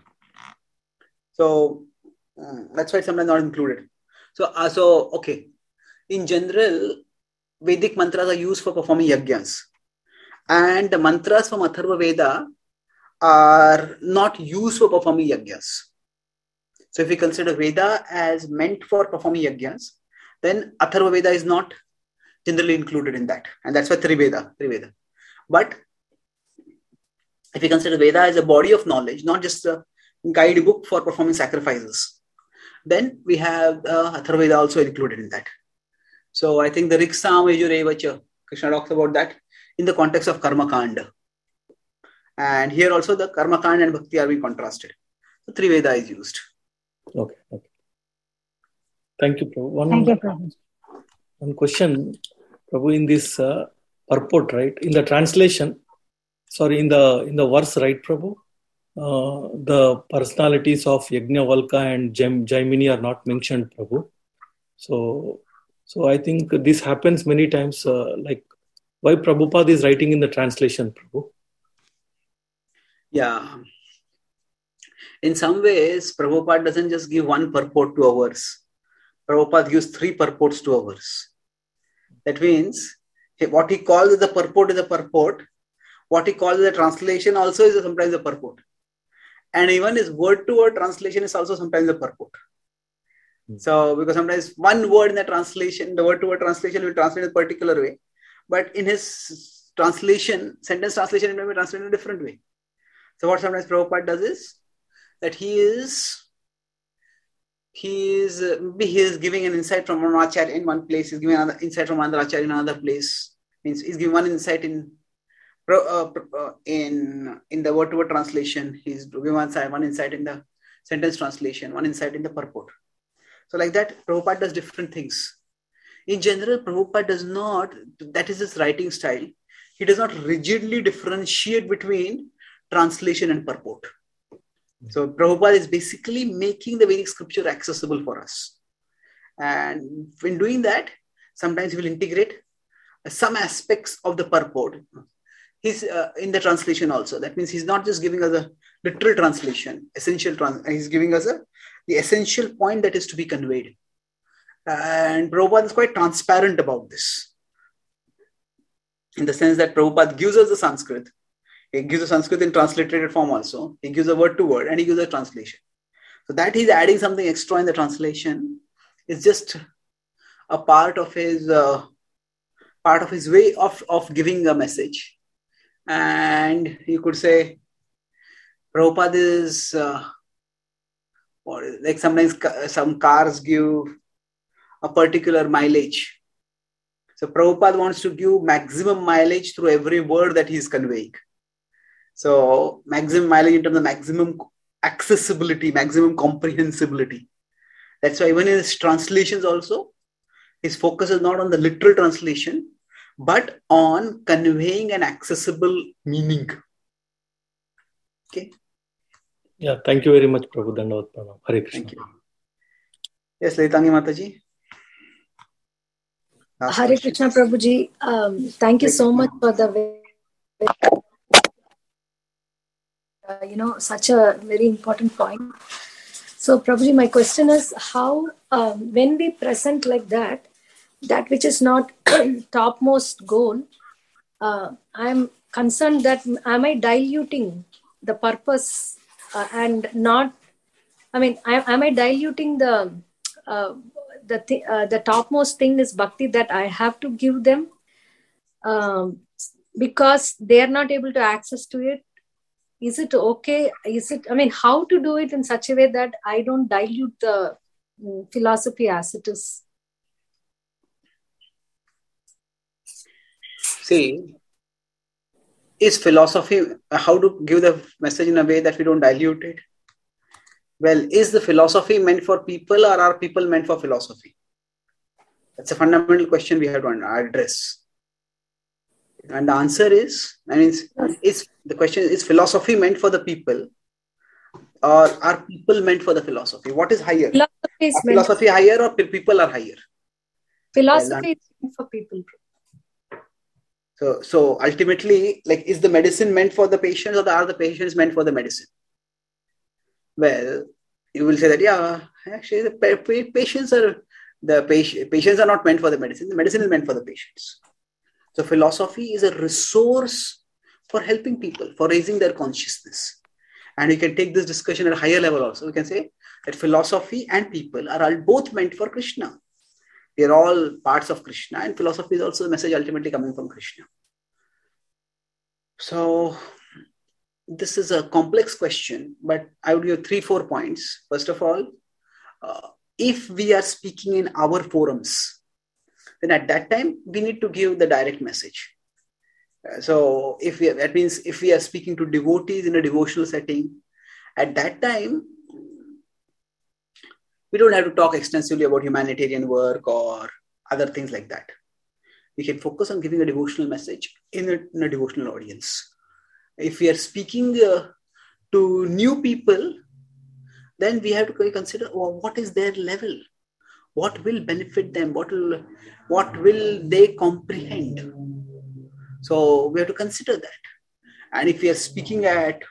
So that's why it's sometimes not included. So okay. In general, Vedic mantras are used for performing yajnas. And the mantras from Atharva Veda are not used for performing yajnas. So if we consider Veda as meant for performing yajnas, then Atharva Veda is not generally included in that. And that's why Triveda. But if we consider Veda as a body of knowledge, not just a guidebook for performing sacrifices, then we have Atharva Veda also included in that. So I think the Riksam Evacha, Krishna talks about that in the context of Karma Kanda. And here also the Karma Kanda and Bhakti are being contrasted. So Triveda is used. Okay. Thank you, Prabhu. Thank you, Prabhu. One question, Prabhu, in this purport, right? In the translation, in the verse, right, Prabhu? The personalities of Yajnavalkya and Jaimini are not mentioned, Prabhu. So I think this happens many times. Why Prabhupada is writing in the translation, Prabhu? Yeah. In some ways, Prabhupada doesn't just give one purport to a verse. Prabhupada gives 3 purports to a verse. That means what he calls the purport is a purport. What he calls the translation also is sometimes a purport. And even his word-to-word translation is also sometimes a purport. So, because sometimes one word in the translation, the word-to-word translation will translate in a particular way. But in his translation, sentence translation, it may be translated in a different way. So what sometimes Prabhupada does is that he is giving an insight from one acharya in one place, he's giving another insight from another acharya in another place. Means he's giving one insight in the word-to-word translation, he's giving one insight in the sentence translation, one insight in the purport. So like that, Prabhupada does different things. In general, Prabhupada does not, that is his writing style, he does not rigidly differentiate between translation and purport. So Prabhupada is basically making the Vedic scripture accessible for us. And in doing that, sometimes he will integrate some aspects of the purport. He's in the translation also. That means he's not just giving us a literal translation, he's giving us the essential point that is to be conveyed. And Prabhupada is quite transparent about this. In the sense that Prabhupada gives us the Sanskrit. He gives the Sanskrit in transliterated form also. He gives a word to word and he gives a translation. So that he's adding something extra in the translation is just a part of his way of giving a message. And you could say Prabhupada is like sometimes some cars give a particular mileage. So Prabhupada wants to give maximum mileage through every word that he is conveying. So maximum mileage in terms of maximum accessibility, maximum comprehensibility. That's why even in his translations also, his focus is not on the literal translation, but on conveying an accessible meaning. Okay. Yeah, thank you very much, Prabhu. Dandavat Pranam. Hare Krishna. Thank you. Yes, Lalitangi Mataji. Hare Krishna, Prabhuji. Thank you so much for the such a very important point. So, Prabhuji, my question is how, when we present like that which is not topmost goal, I'm concerned that am I diluting the purpose and not, am I diluting the topmost thing is bhakti that I have to give them because they are not able to access to it. Is it okay? How to do it in such a way that I don't dilute the philosophy as it is? See, is philosophy, how to give the message in a way that we don't dilute it? Well, is the philosophy meant for people or are people meant for philosophy? That's a fundamental question we have to address. And the answer is, the question is philosophy meant for the people or are people meant for the philosophy? What is higher? Philosophy higher or people are higher? Philosophy is meant for people. So ultimately, like, is the medicine meant for the patients or are the patients meant for the medicine? Well, you will say that, yeah, actually the patients are not meant for the medicine. The medicine is meant for the patients. So philosophy is a resource for helping people, for raising their consciousness. And we can take this discussion at a higher level also. We can say that philosophy and people are all both meant for Krishna. They are all parts of Krishna, and philosophy is also the message ultimately coming from Krishna. So this is a complex question, but I would give 3-4 points. First of all, if we are speaking in our forums, then at that time, we need to give the direct message. So that means if we are speaking to devotees in a devotional setting, at that time, we don't have to talk extensively about humanitarian work or other things like that. We can focus on giving a devotional message in a devotional audience. If we are speaking to new people, then we have to consider what is their level, what will benefit them, what will they comprehend. So we have to consider that. And if we are speaking at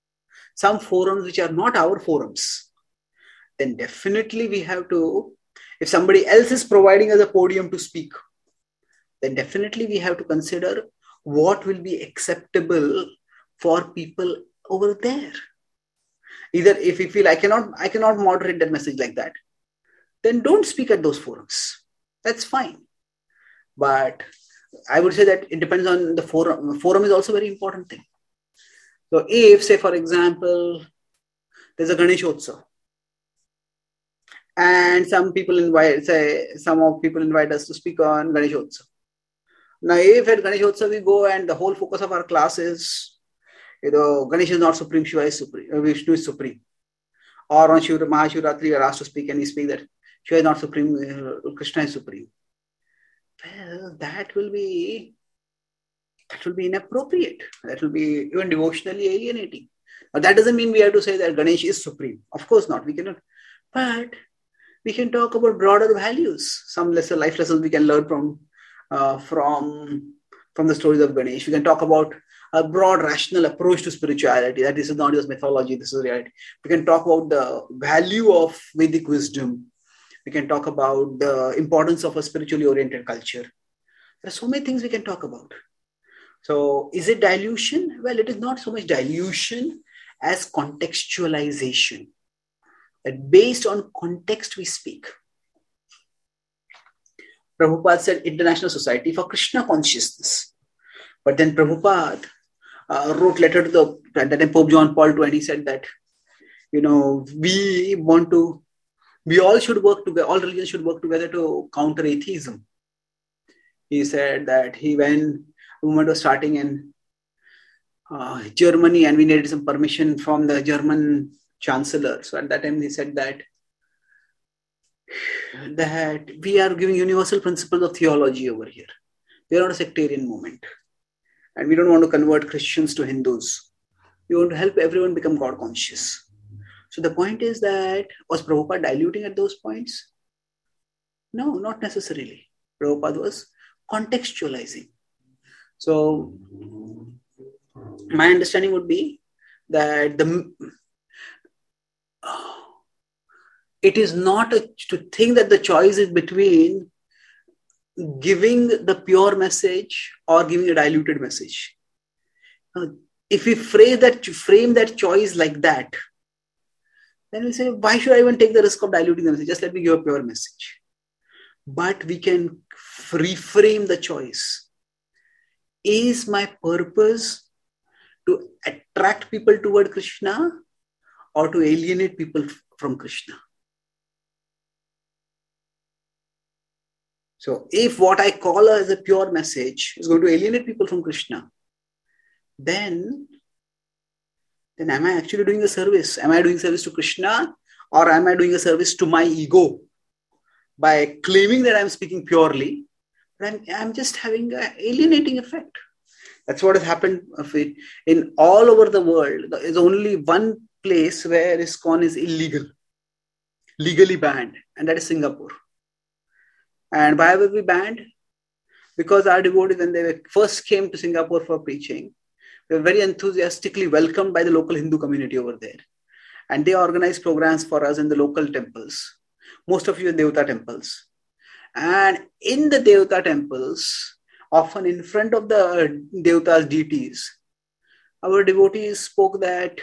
some forums which are not our forums, then definitely we have to If somebody else is providing us a podium to speak, then definitely we have to consider what will be acceptable for people over there. Either if we feel I cannot moderate that message like that, then don't speak at those forums. That's fine. But I would say that it depends on the forum. Forum is also a very important thing. So if, say, for example, there's a Ganeshotsav, and some people invite us to speak on Ganeshotsav. Now, if at Ganeshotsav we go and the whole focus of our class is, Ganesh is not supreme, Shiva is supreme, Vishnu is supreme. Or on Mahashivratri, we are asked to speak and we speak that Shiva is not supreme, Krishna is supreme. Well, that will be inappropriate. That will be even devotionally alienating. But that doesn't mean we have to say that Ganesh is supreme. Of course not. We cannot. But we can talk about broader values. Some lesser life lessons we can learn from the stories of Ganesh. We can talk about a broad rational approach to spirituality. That this is not just mythology, this is reality. We can talk about the value of Vedic wisdom. We can talk about the importance of a spiritually oriented culture. There are so many things we can talk about. So is it dilution? Well, it is not so much dilution as contextualization. That based on context we speak. Prabhupada said International Society for Krishna Consciousness. But then Prabhupada wrote letter to that time Pope John Paul II, and he said that, we all should work together, all religions should work together to counter atheism. He said that when the movement was starting in Germany and we needed some permission from the German chancellor. So at that time he said that we are giving universal principles of theology over here. We are not a sectarian movement. And we don't want to convert Christians to Hindus. We want to help everyone become God conscious. So the point is that, was Prabhupada diluting at those points? No, not necessarily. Prabhupada was contextualizing. So my understanding would be that it is not to think that the choice is between giving the pure message or giving a diluted message. If we frame that choice like that, then we say, why should I even take the risk of diluting the message? Just let me give a pure message. But we can reframe the choice. Is my purpose to attract people toward Krishna or to alienate people from Krishna? So if what I call as a pure message is going to alienate people from Krishna, then am I actually doing a service? Am I doing service to Krishna, or am I doing a service to my ego by claiming that I'm speaking purely? But I'm just having an alienating effect. That's what has happened in all over the world. There is only one place where ISKCON is illegal, legally banned, and that is Singapore. And why were we banned? Because our devotees, when they first came to Singapore for preaching, they were very enthusiastically welcomed by the local Hindu community over there. And they organized programs for us in the local temples. Most of you in Devata temples. And in the Devata temples, often in front of the Devata's deities, our devotees spoke that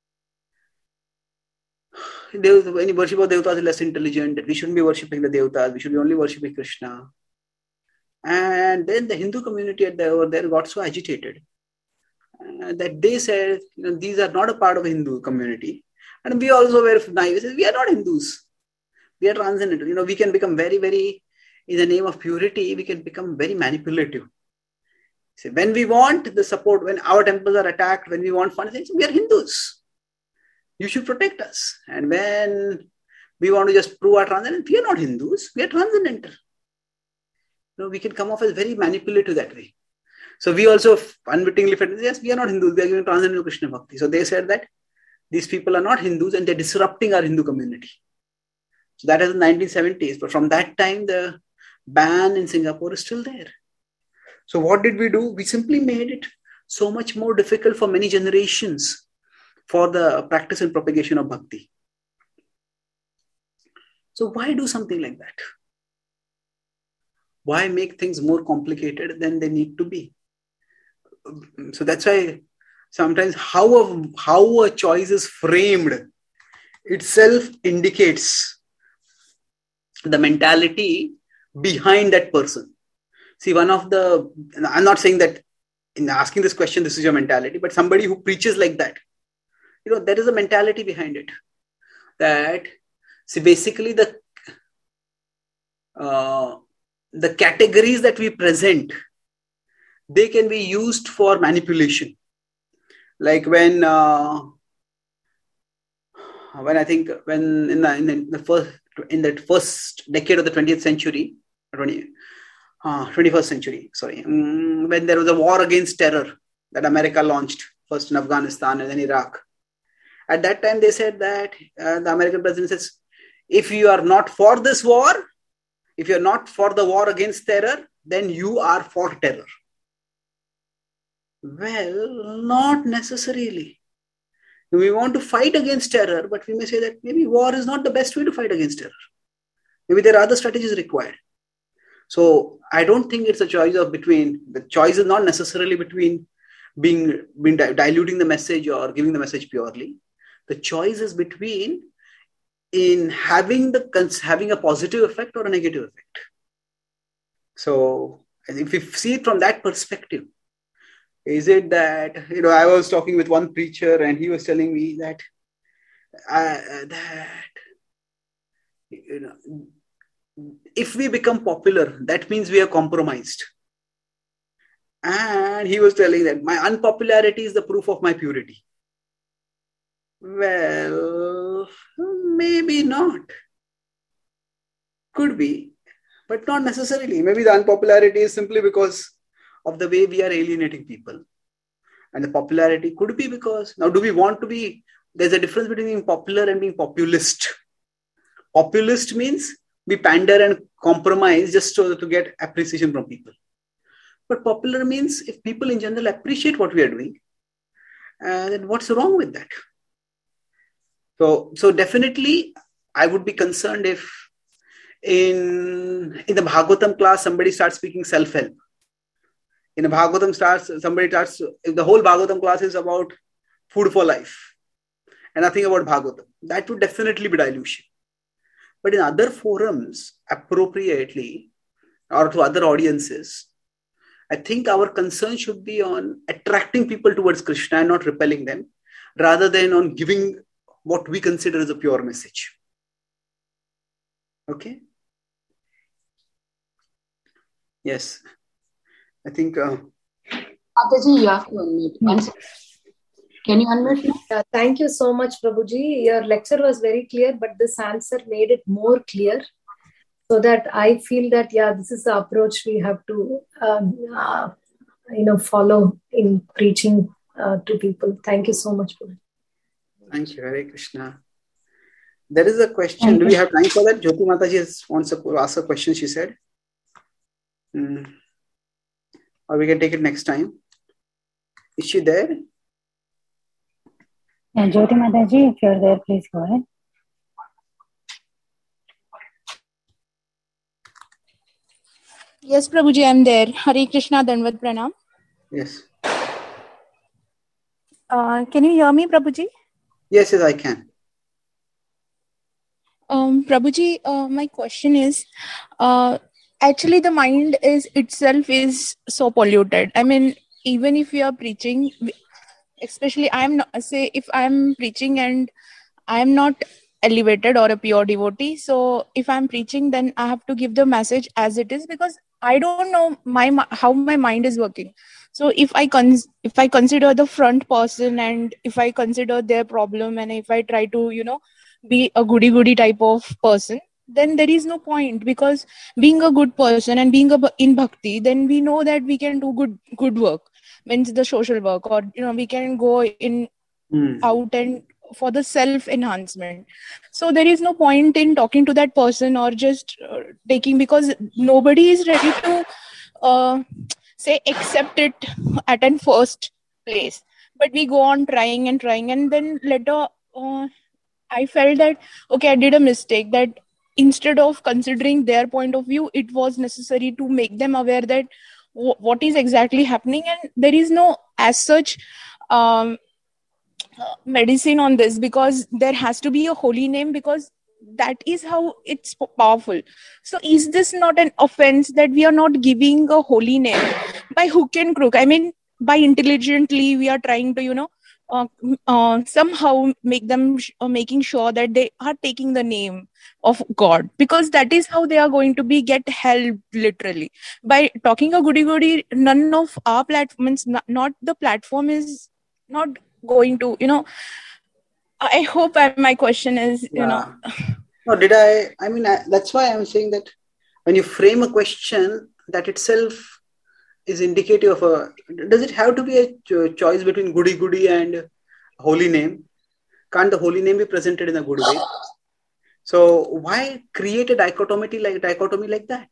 any worship of Devatas is less intelligent, that we shouldn't be worshipping the Devatas, we should be only worshipping Krishna. And then the Hindu community over there got so agitated that they said, these are not a part of the Hindu community. And we also were naive. We are not Hindus. We are transcendental. We can become very, very, in the name of purity, we can become very manipulative. So when we want the support, when our temples are attacked, when we want fun, we are Hindus. You should protect us. And when we want to just prove our transcendence, we are not Hindus. We are transcendental. We can come off as very manipulative that way. So we also unwittingly felt, yes, we are not Hindus. We are giving transcendental Krishna Bhakti. So they said that these people are not Hindus and they're disrupting our Hindu community. So that is in the 1970s. But from that time, the ban in Singapore is still there. So what did we do? We simply made it so much more difficult for many generations for the practice and propagation of bhakti. So why do something like that? Why make things more complicated than they need to be? So that's why sometimes how a choice is framed itself indicates the mentality behind that person. See, I'm not saying that in asking this question, this is your mentality, but somebody who preaches like that, there is a mentality behind it. That, see, basically the categories that we present, they can be used for manipulation. Like when I think when in the first decade of the 20th century, 21st century, when there was a war against terror that America launched, first in Afghanistan and then Iraq. At that time, they said that the American president says, if you are not for this war, if you're not for the war against terror, then you are for terror. Well, not necessarily. We want to fight against terror, but we may say that maybe war is not the best way to fight against terror. Maybe there are other strategies required. So I don't think it's a choice of between. The choice is not necessarily between diluting the message or giving the message purely. The choice is between in having a positive effect or a negative effect. So if we see it from that perspective, is it that, I was talking with one preacher and he was telling me that if we become popular, that means we are compromised. And he was telling that my unpopularity is the proof of my purity. Well, maybe not. Could be, but not necessarily. Maybe the unpopularity is simply because of the way we are alienating people. And the popularity could be because, now do we want to be, there's a difference between being popular and being populist. Populist means we pander and compromise just so to get appreciation from people. But popular means if people in general appreciate what we are doing, then what's wrong with that? So definitely, I would be concerned if in the Bhagavatam class, somebody starts speaking self-help. In a Bhagavatam if the whole Bhagavatam class is about food for life and nothing about Bhagavatam, that would definitely be dilution. But in other forums, appropriately, or to other audiences, I think our concern should be on attracting people towards Krishna and not repelling them, rather than on giving what we consider as a pure message. Okay? Yes. I think... Mataji, you have to unmute. Can you unmute now? Thank you so much, Prabhuji. Your lecture was very clear, but this answer made it more clear. So that I feel that, this is the approach we have to, follow in preaching to people. Thank you so much, Prabhuji. Thank you, Hare Krishna. There is a question. Do we have time for that? Jyoti Mataji wants to ask a question, she said. Or we can take it next time. Is she there? Yeah, Jyoti Mataji, if you're there, please go ahead. Yes, Prabhuji, I'm there. Hare Krishna, Dandavat Pranam. Yes. Can you hear me, Prabhuji? Yes, I can. Prabhuji, my question is, actually the mind itself is so polluted. I mean, even if we are preaching, especially if I'm preaching and I'm not elevated or a pure devotee, so if I'm preaching, then I have to give the message as it is, because I don't know how my mind is working. So if I consider the front person and if I consider their problem and if I try to be a goody type of person, then there is no point, because being a good person and being in bhakti, then we know that we can do good work, means the social work, or we can go in out and for the self enhancement. So there is no point in talking to that person or just taking, because nobody is ready to say accept it at an first place, but we go on trying, and then later I felt that okay, I did a mistake, that instead of considering their point of view, it was necessary to make them aware that what is exactly happening, and there is no as such medicine on this, because there has to be a holy name, because that is how it's powerful. So is this not an offense that we are not giving a holy name by hook and crook? I mean, by intelligently we are trying to somehow make them making sure that they are taking the name of God, because that is how they are going to be get help literally. By talking a goody, none of our platforms, not the platform is not going to, I hope my question is, No, that's why I'm saying that when you frame a question, that itself is indicative of does it have to be a choice between goody and holy name? Can't the holy name be presented in a good way? So why create a dichotomy like that?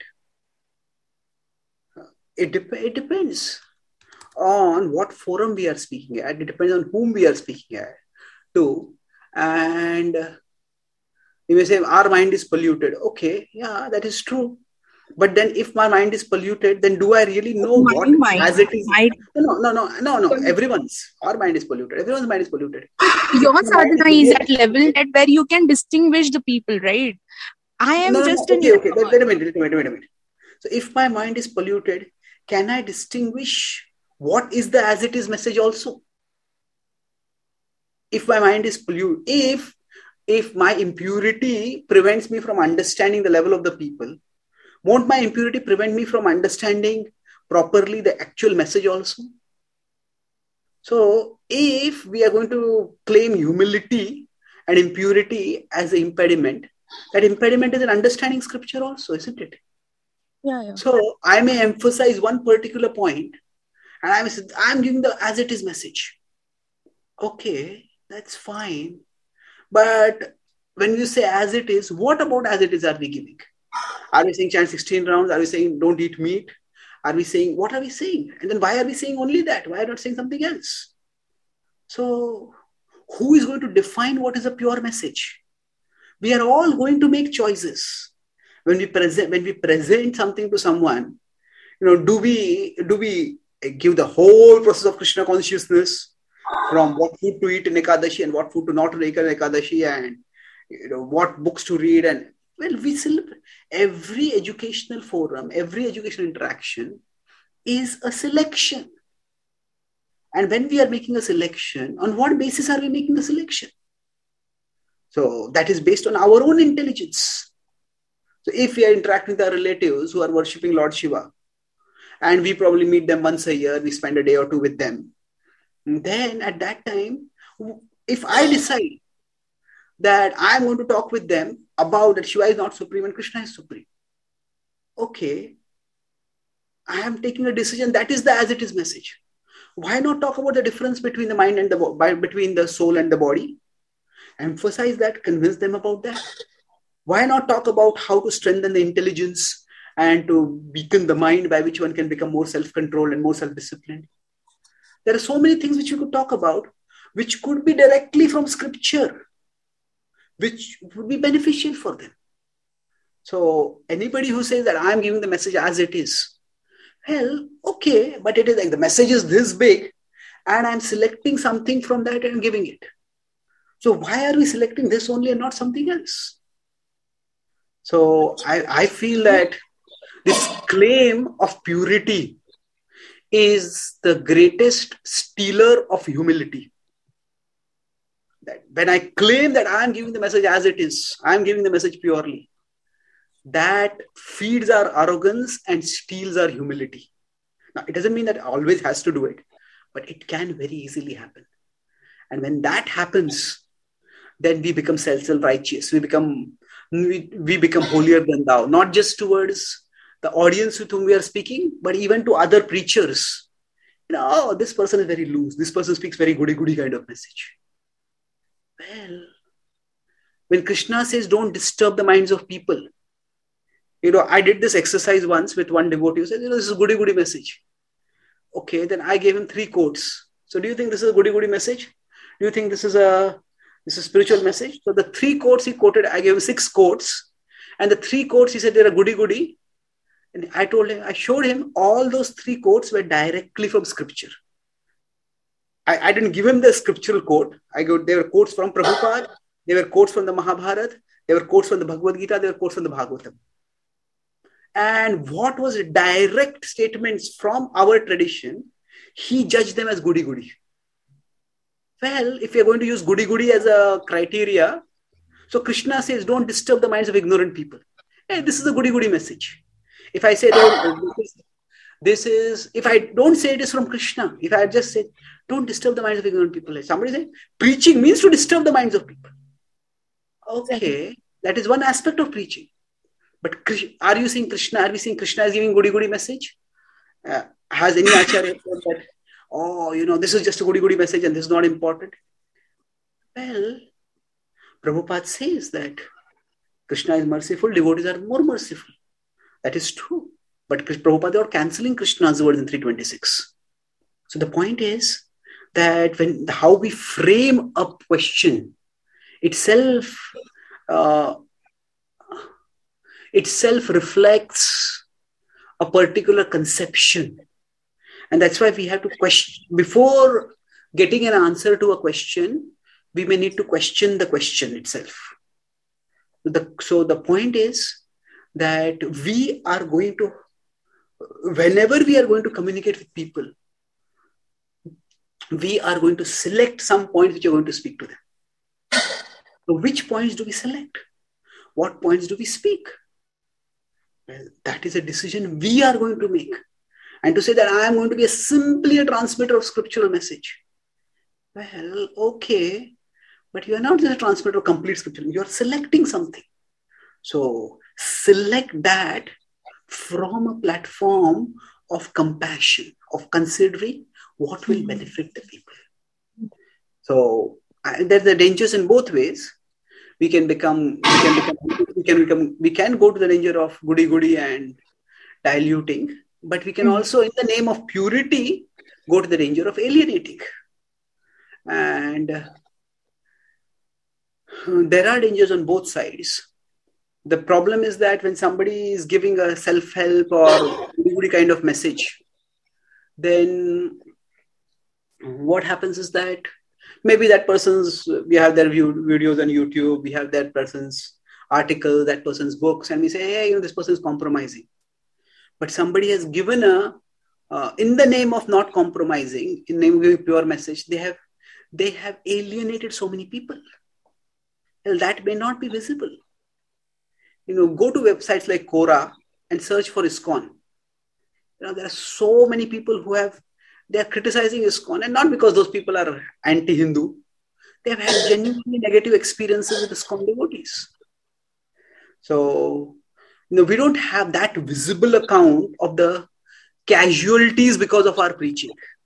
It depends on what forum we are speaking at. It depends on whom we are speaking at too. And you may say our mind is polluted. Okay, yeah, that is true. But then if my mind is polluted, then do I really know as it is? No. Our mind is polluted. Everyone's mind is polluted. Your sadhana is at level at where you can distinguish the people, right? I am Okay. Wait a minute. So if my mind is polluted, can I distinguish what is the as it is message also? If my mind is polluted, if my impurity prevents me from understanding the level of the people, won't my impurity prevent me from understanding properly the actual message also? So if we are going to claim humility and impurity as an impediment, that impediment is an understanding scripture also, isn't it? Yeah. So I may emphasize one particular point and I'm giving the as it is message. Okay, that's fine. But when you say as it is, what about as it is are we giving? Are we saying chant 16 rounds? Are we saying don't eat meat? Are we saying, what are we saying? And then why are we saying only that? Why are we not saying something else? So who is going to define what is a pure message? We are all going to make choices. When we present something to someone, do we give the whole process of Krishna consciousness from what food to eat in Ekadashi and what food to not eat in Ekadashi, and what books to read? And we celebrate every educational forum, every educational interaction is a selection. And when we are making a selection, on what basis are we making the selection? So that is based on our own intelligence. So if we are interacting with our relatives who are worshipping Lord Shiva, and we probably meet them once a year, we spend a day or two with them, then at that time, if I decide that I'm going to talk with them about that Shiva is not supreme and Krishna is supreme, okay, I am taking a decision. That is the as it is message. Why not talk about the difference between the mind and between the soul and the body? Emphasize that, convince them about that. Why not talk about how to strengthen the intelligence and to beacon the mind by which one can become more self-controlled and more self-disciplined? There are so many things which we could talk about, which could be directly from scripture, which would be beneficial for them. So anybody who says that I'm giving the message as it is, well, okay, but it is like the message is this big and I'm selecting something from that and giving it. So why are we selecting this only and not something else? So I feel that this claim of purity is the greatest stealer of humility. That when I claim that I'm giving the message as it is, I'm giving the message purely, that feeds our arrogance and steals our humility. Now, it doesn't mean that always has to do it, but it can very easily happen. And when that happens, then we become self-righteous. We become holier than thou, not just towards the audience with whom we are speaking, but even to other preachers. This person is very loose. This person speaks very goody kind of message. Well, when Krishna says, don't disturb the minds of people, I did this exercise once with one devotee who said, this is a goody message. Okay, then I gave him 3 quotes. So do you think this is a goody message? Do you think this is a spiritual message? So the 3 quotes he quoted, I gave him 6 quotes. And the 3 quotes, he said, they're a goody. And I showed him all those 3 quotes were directly from scripture. I didn't give him the scriptural quote. They were quotes from Prabhupada. They were quotes from the Mahabharata. They were quotes from the Bhagavad Gita. They were quotes from the Bhagavatam. And what was direct statements from our tradition, he judged them as goody. Well, if you're going to use goody as a criteria, so Krishna says, don't disturb the minds of ignorant people. Hey, this is a goody message. If I say, if I don't say it is from Krishna, if I just say, don't disturb the minds of ignorant people. Somebody say, preaching means to disturb the minds of people. Okay, that is one aspect of preaching. But are you saying Krishna? Are we saying Krishna is giving goody message? Has any acharya said that, this is just a goody message and this is not important? Well, Prabhupada says that Krishna is merciful, devotees are more merciful. That is true. But Prabhupada are cancelling Krishna's words in 326. So the point is that how we frame a question itself reflects a particular conception. And that's why we have to question. Before getting an answer to a question, we may need to question the question itself. So the point is that whenever we are going to communicate with people, we are going to select some points which are going to speak to them. So which points do we select? What points do we speak? Well, that is a decision we are going to make. And to say that I am going to be simply a transmitter of scriptural message. Well, okay, but you are not just a transmitter of complete scripture. You are selecting something. So select that from a platform of compassion, of considering what will benefit the people. So there's the dangers in both ways. We can go to the danger of goody and diluting, but we can also, in the name of purity, go to the danger of alienating. And there are dangers on both sides. The problem is that when somebody is giving a self-help or goody kind of message, then what happens is that maybe we have their videos on YouTube, we have that person's article, that person's books, and we say, hey, this person is compromising. But somebody has given in the name of not compromising, in the name of giving pure message, they have alienated so many people. Well, that may not be visible. Go to websites like Quora and search for ISKCON. There are so many people they are criticizing ISKCON, and not because those people are anti-Hindu. They have had genuinely negative experiences with ISKCON devotees. So, we don't have that visible account of the casualties because of our preaching.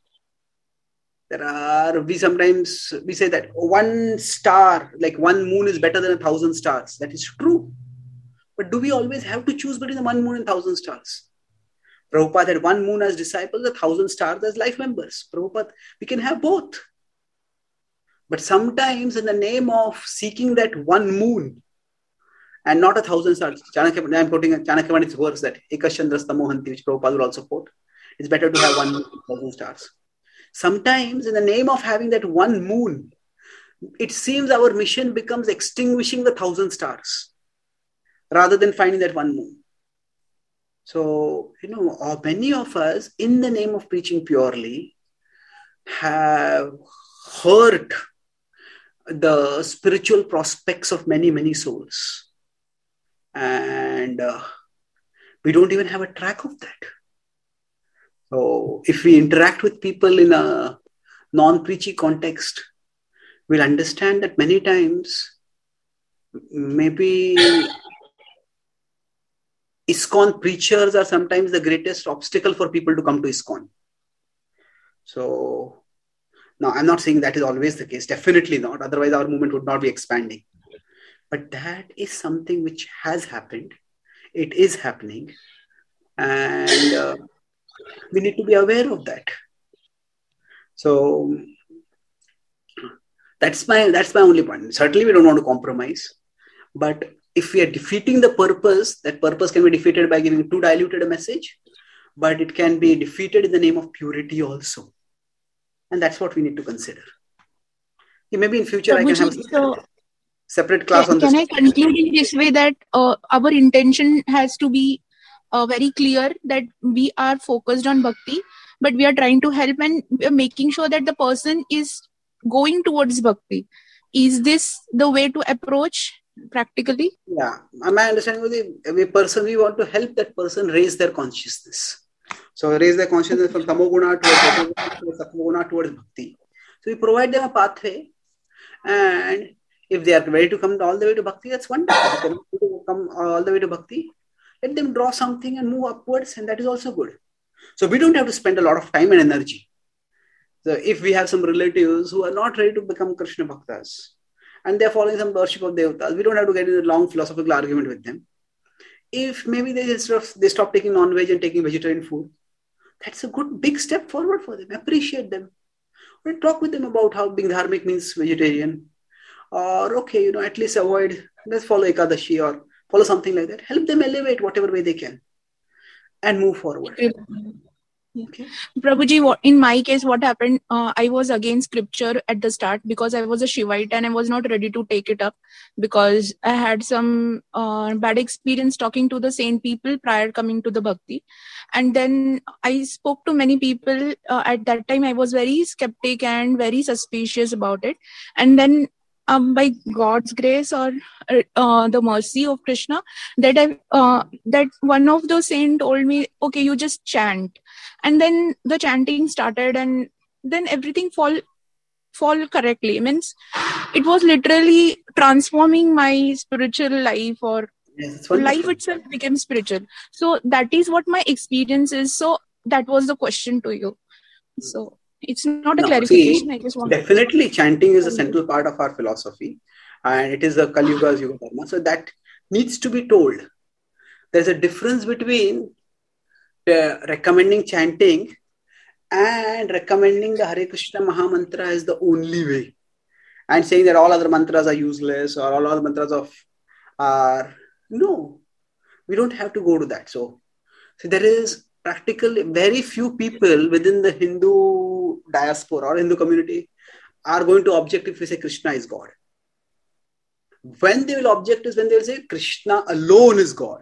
We say that 1 star, like 1 moon is better than 1,000 stars. That is true. But do we always have to choose between the 1 moon and 1,000 stars? Prabhupada had 1 moon as disciples, 1,000 stars as life members. Prabhupada, we can have both. But sometimes in the name of seeking that 1 moon and not 1,000 stars, I'm quoting Chanakya Pandit's verse that Ekashandrasta Mohanti, which Prabhupada would also quote. It's better to have 1 moon than 1,000 stars. Sometimes in the name of having that 1 moon, it seems our mission becomes extinguishing the 1,000 stars rather than finding that 1 moon. So, many of us, in the name of preaching purely, have hurt the spiritual prospects of many, many souls. And we don't even have a track of that. So, if we interact with people in a non-preachy context, we'll understand that many times, maybe ISKCON preachers are sometimes the greatest obstacle for people to come to ISKCON. So, now I'm not saying that is always the case. Definitely not. Otherwise, our movement would not be expanding. But that is something which has happened. It is happening. And we need to be aware of that. So, that's my only point. Certainly, we don't want to compromise. But if we are defeating the purpose, that purpose can be defeated by giving too diluted a message, but it can be defeated in the name of purity also. And that's what we need to consider. Maybe in future I can have a separate class on this. Can I conclude in this way that our intention has to be very clear, that we are focused on bhakti, but we are trying to help and we are making sure that the person is going towards bhakti. Is this the way to approach practically? Yeah, my understanding was the person, we want to help that person raise their consciousness. So raise their consciousness from tamoguna towards sattva towards bhakti. So we provide them a pathway, and if they are ready to come all the way to bhakti, that's wonderful. If they are ready to come all the way to bhakti, let them draw something and move upwards, and that is also good. So we don't have to spend a lot of time and energy. So if we have some relatives who are not ready to become Krishna Bhaktas, and they're following some worship of Devatas, we don't have to get into a long philosophical argument with them. If maybe they stop taking non-veg and taking vegetarian food, that's a good big step forward for them. Appreciate them. We'll talk with them about how being dharmic means vegetarian. Or, okay, at least avoid, let's follow Ekadashi or follow something like that. Help them elevate whatever way they can and move forward. Okay. Prabhuji, in my case, what happened, I was against scripture at the start because I was a Shivite and I was not ready to take it up because I had some bad experience talking to the sane people prior coming to the bhakti. And then I spoke to many people. At that time, I was very skeptic and very suspicious about it. And then by God's grace or the mercy of Krishna, that one of the saints told me, okay, you just chant. And then the chanting started and then everything fall correctly. Means it was literally transforming my spiritual life, or life itself became spiritual. So that is what my experience is. So that was the question to you. So it's not a clarification. I just want definitely chanting is a central part of our philosophy, and it is a Kali Yuga's Yuga Dharma. So that needs to be told. There's a difference between recommending chanting and recommending the Hare Krishna Maha Mantra as the only way, and saying that all other mantras are useless or all other mantras are no. We don't have to go to that. So there is practically very few people within the Hindu diaspora or Hindu community are going to object if we say Krishna is God. When they will object is when they will say Krishna alone is God.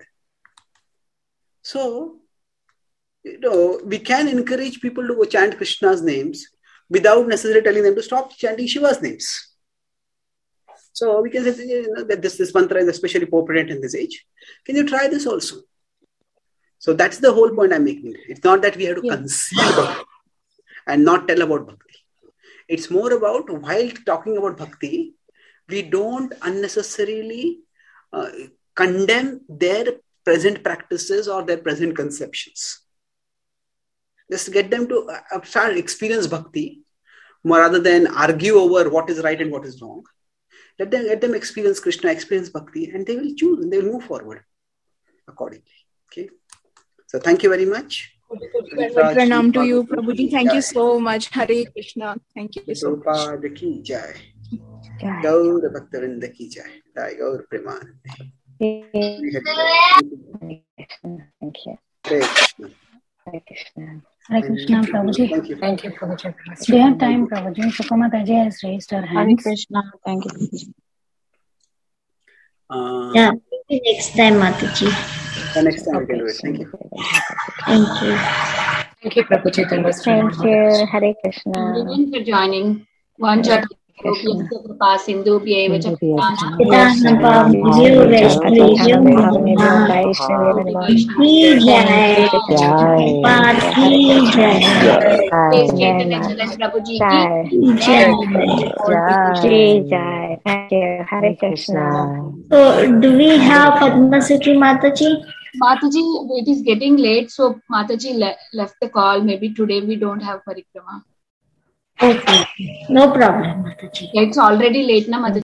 So, we can encourage people to go chant Krishna's names without necessarily telling them to stop chanting Shiva's names. So we can say that this mantra is especially appropriate in this age. Can you try this also? So that's the whole point I'm making. It's not that we have to conceal bhakti and not tell about bhakti. It's more about, while talking about bhakti, we don't unnecessarily condemn their present practices or their present conceptions. Just get them to start experience bhakti more rather than argue over what is right and what is wrong. Let them experience Krishna, experience bhakti, and they will choose and they will move forward accordingly. Okay. So thank you very much. Pranam to you, Prabhuji. Thank you so much. Hare Krishna. Thank you so much. Prabhupada ki jai. Gaur Bhaktavinda ki jai. Jai Gaur Premanande. Thank you. Hare Krishna. Hare Krishna. Hare Krishna, Prabhuji. Thank you, Prabhuji. Do you have time, Prabhuji? Sukuma Taji has raised her hand. Hare Krishna. Thank you. Yeah, next time, Mataji. Next time we can do it. Thank you. Thank you. Thank you, Prabhuji. Thank you. Hare Krishna. Everyone for joining. One chat. Sindhu Hare Krishna. So, do we have Padma Sutri Mataji? Mataji, it is getting late, so Mataji left the call. Maybe today we don't have Parikrama. Okay, no problem, Mataji. It's already late, na Mataji.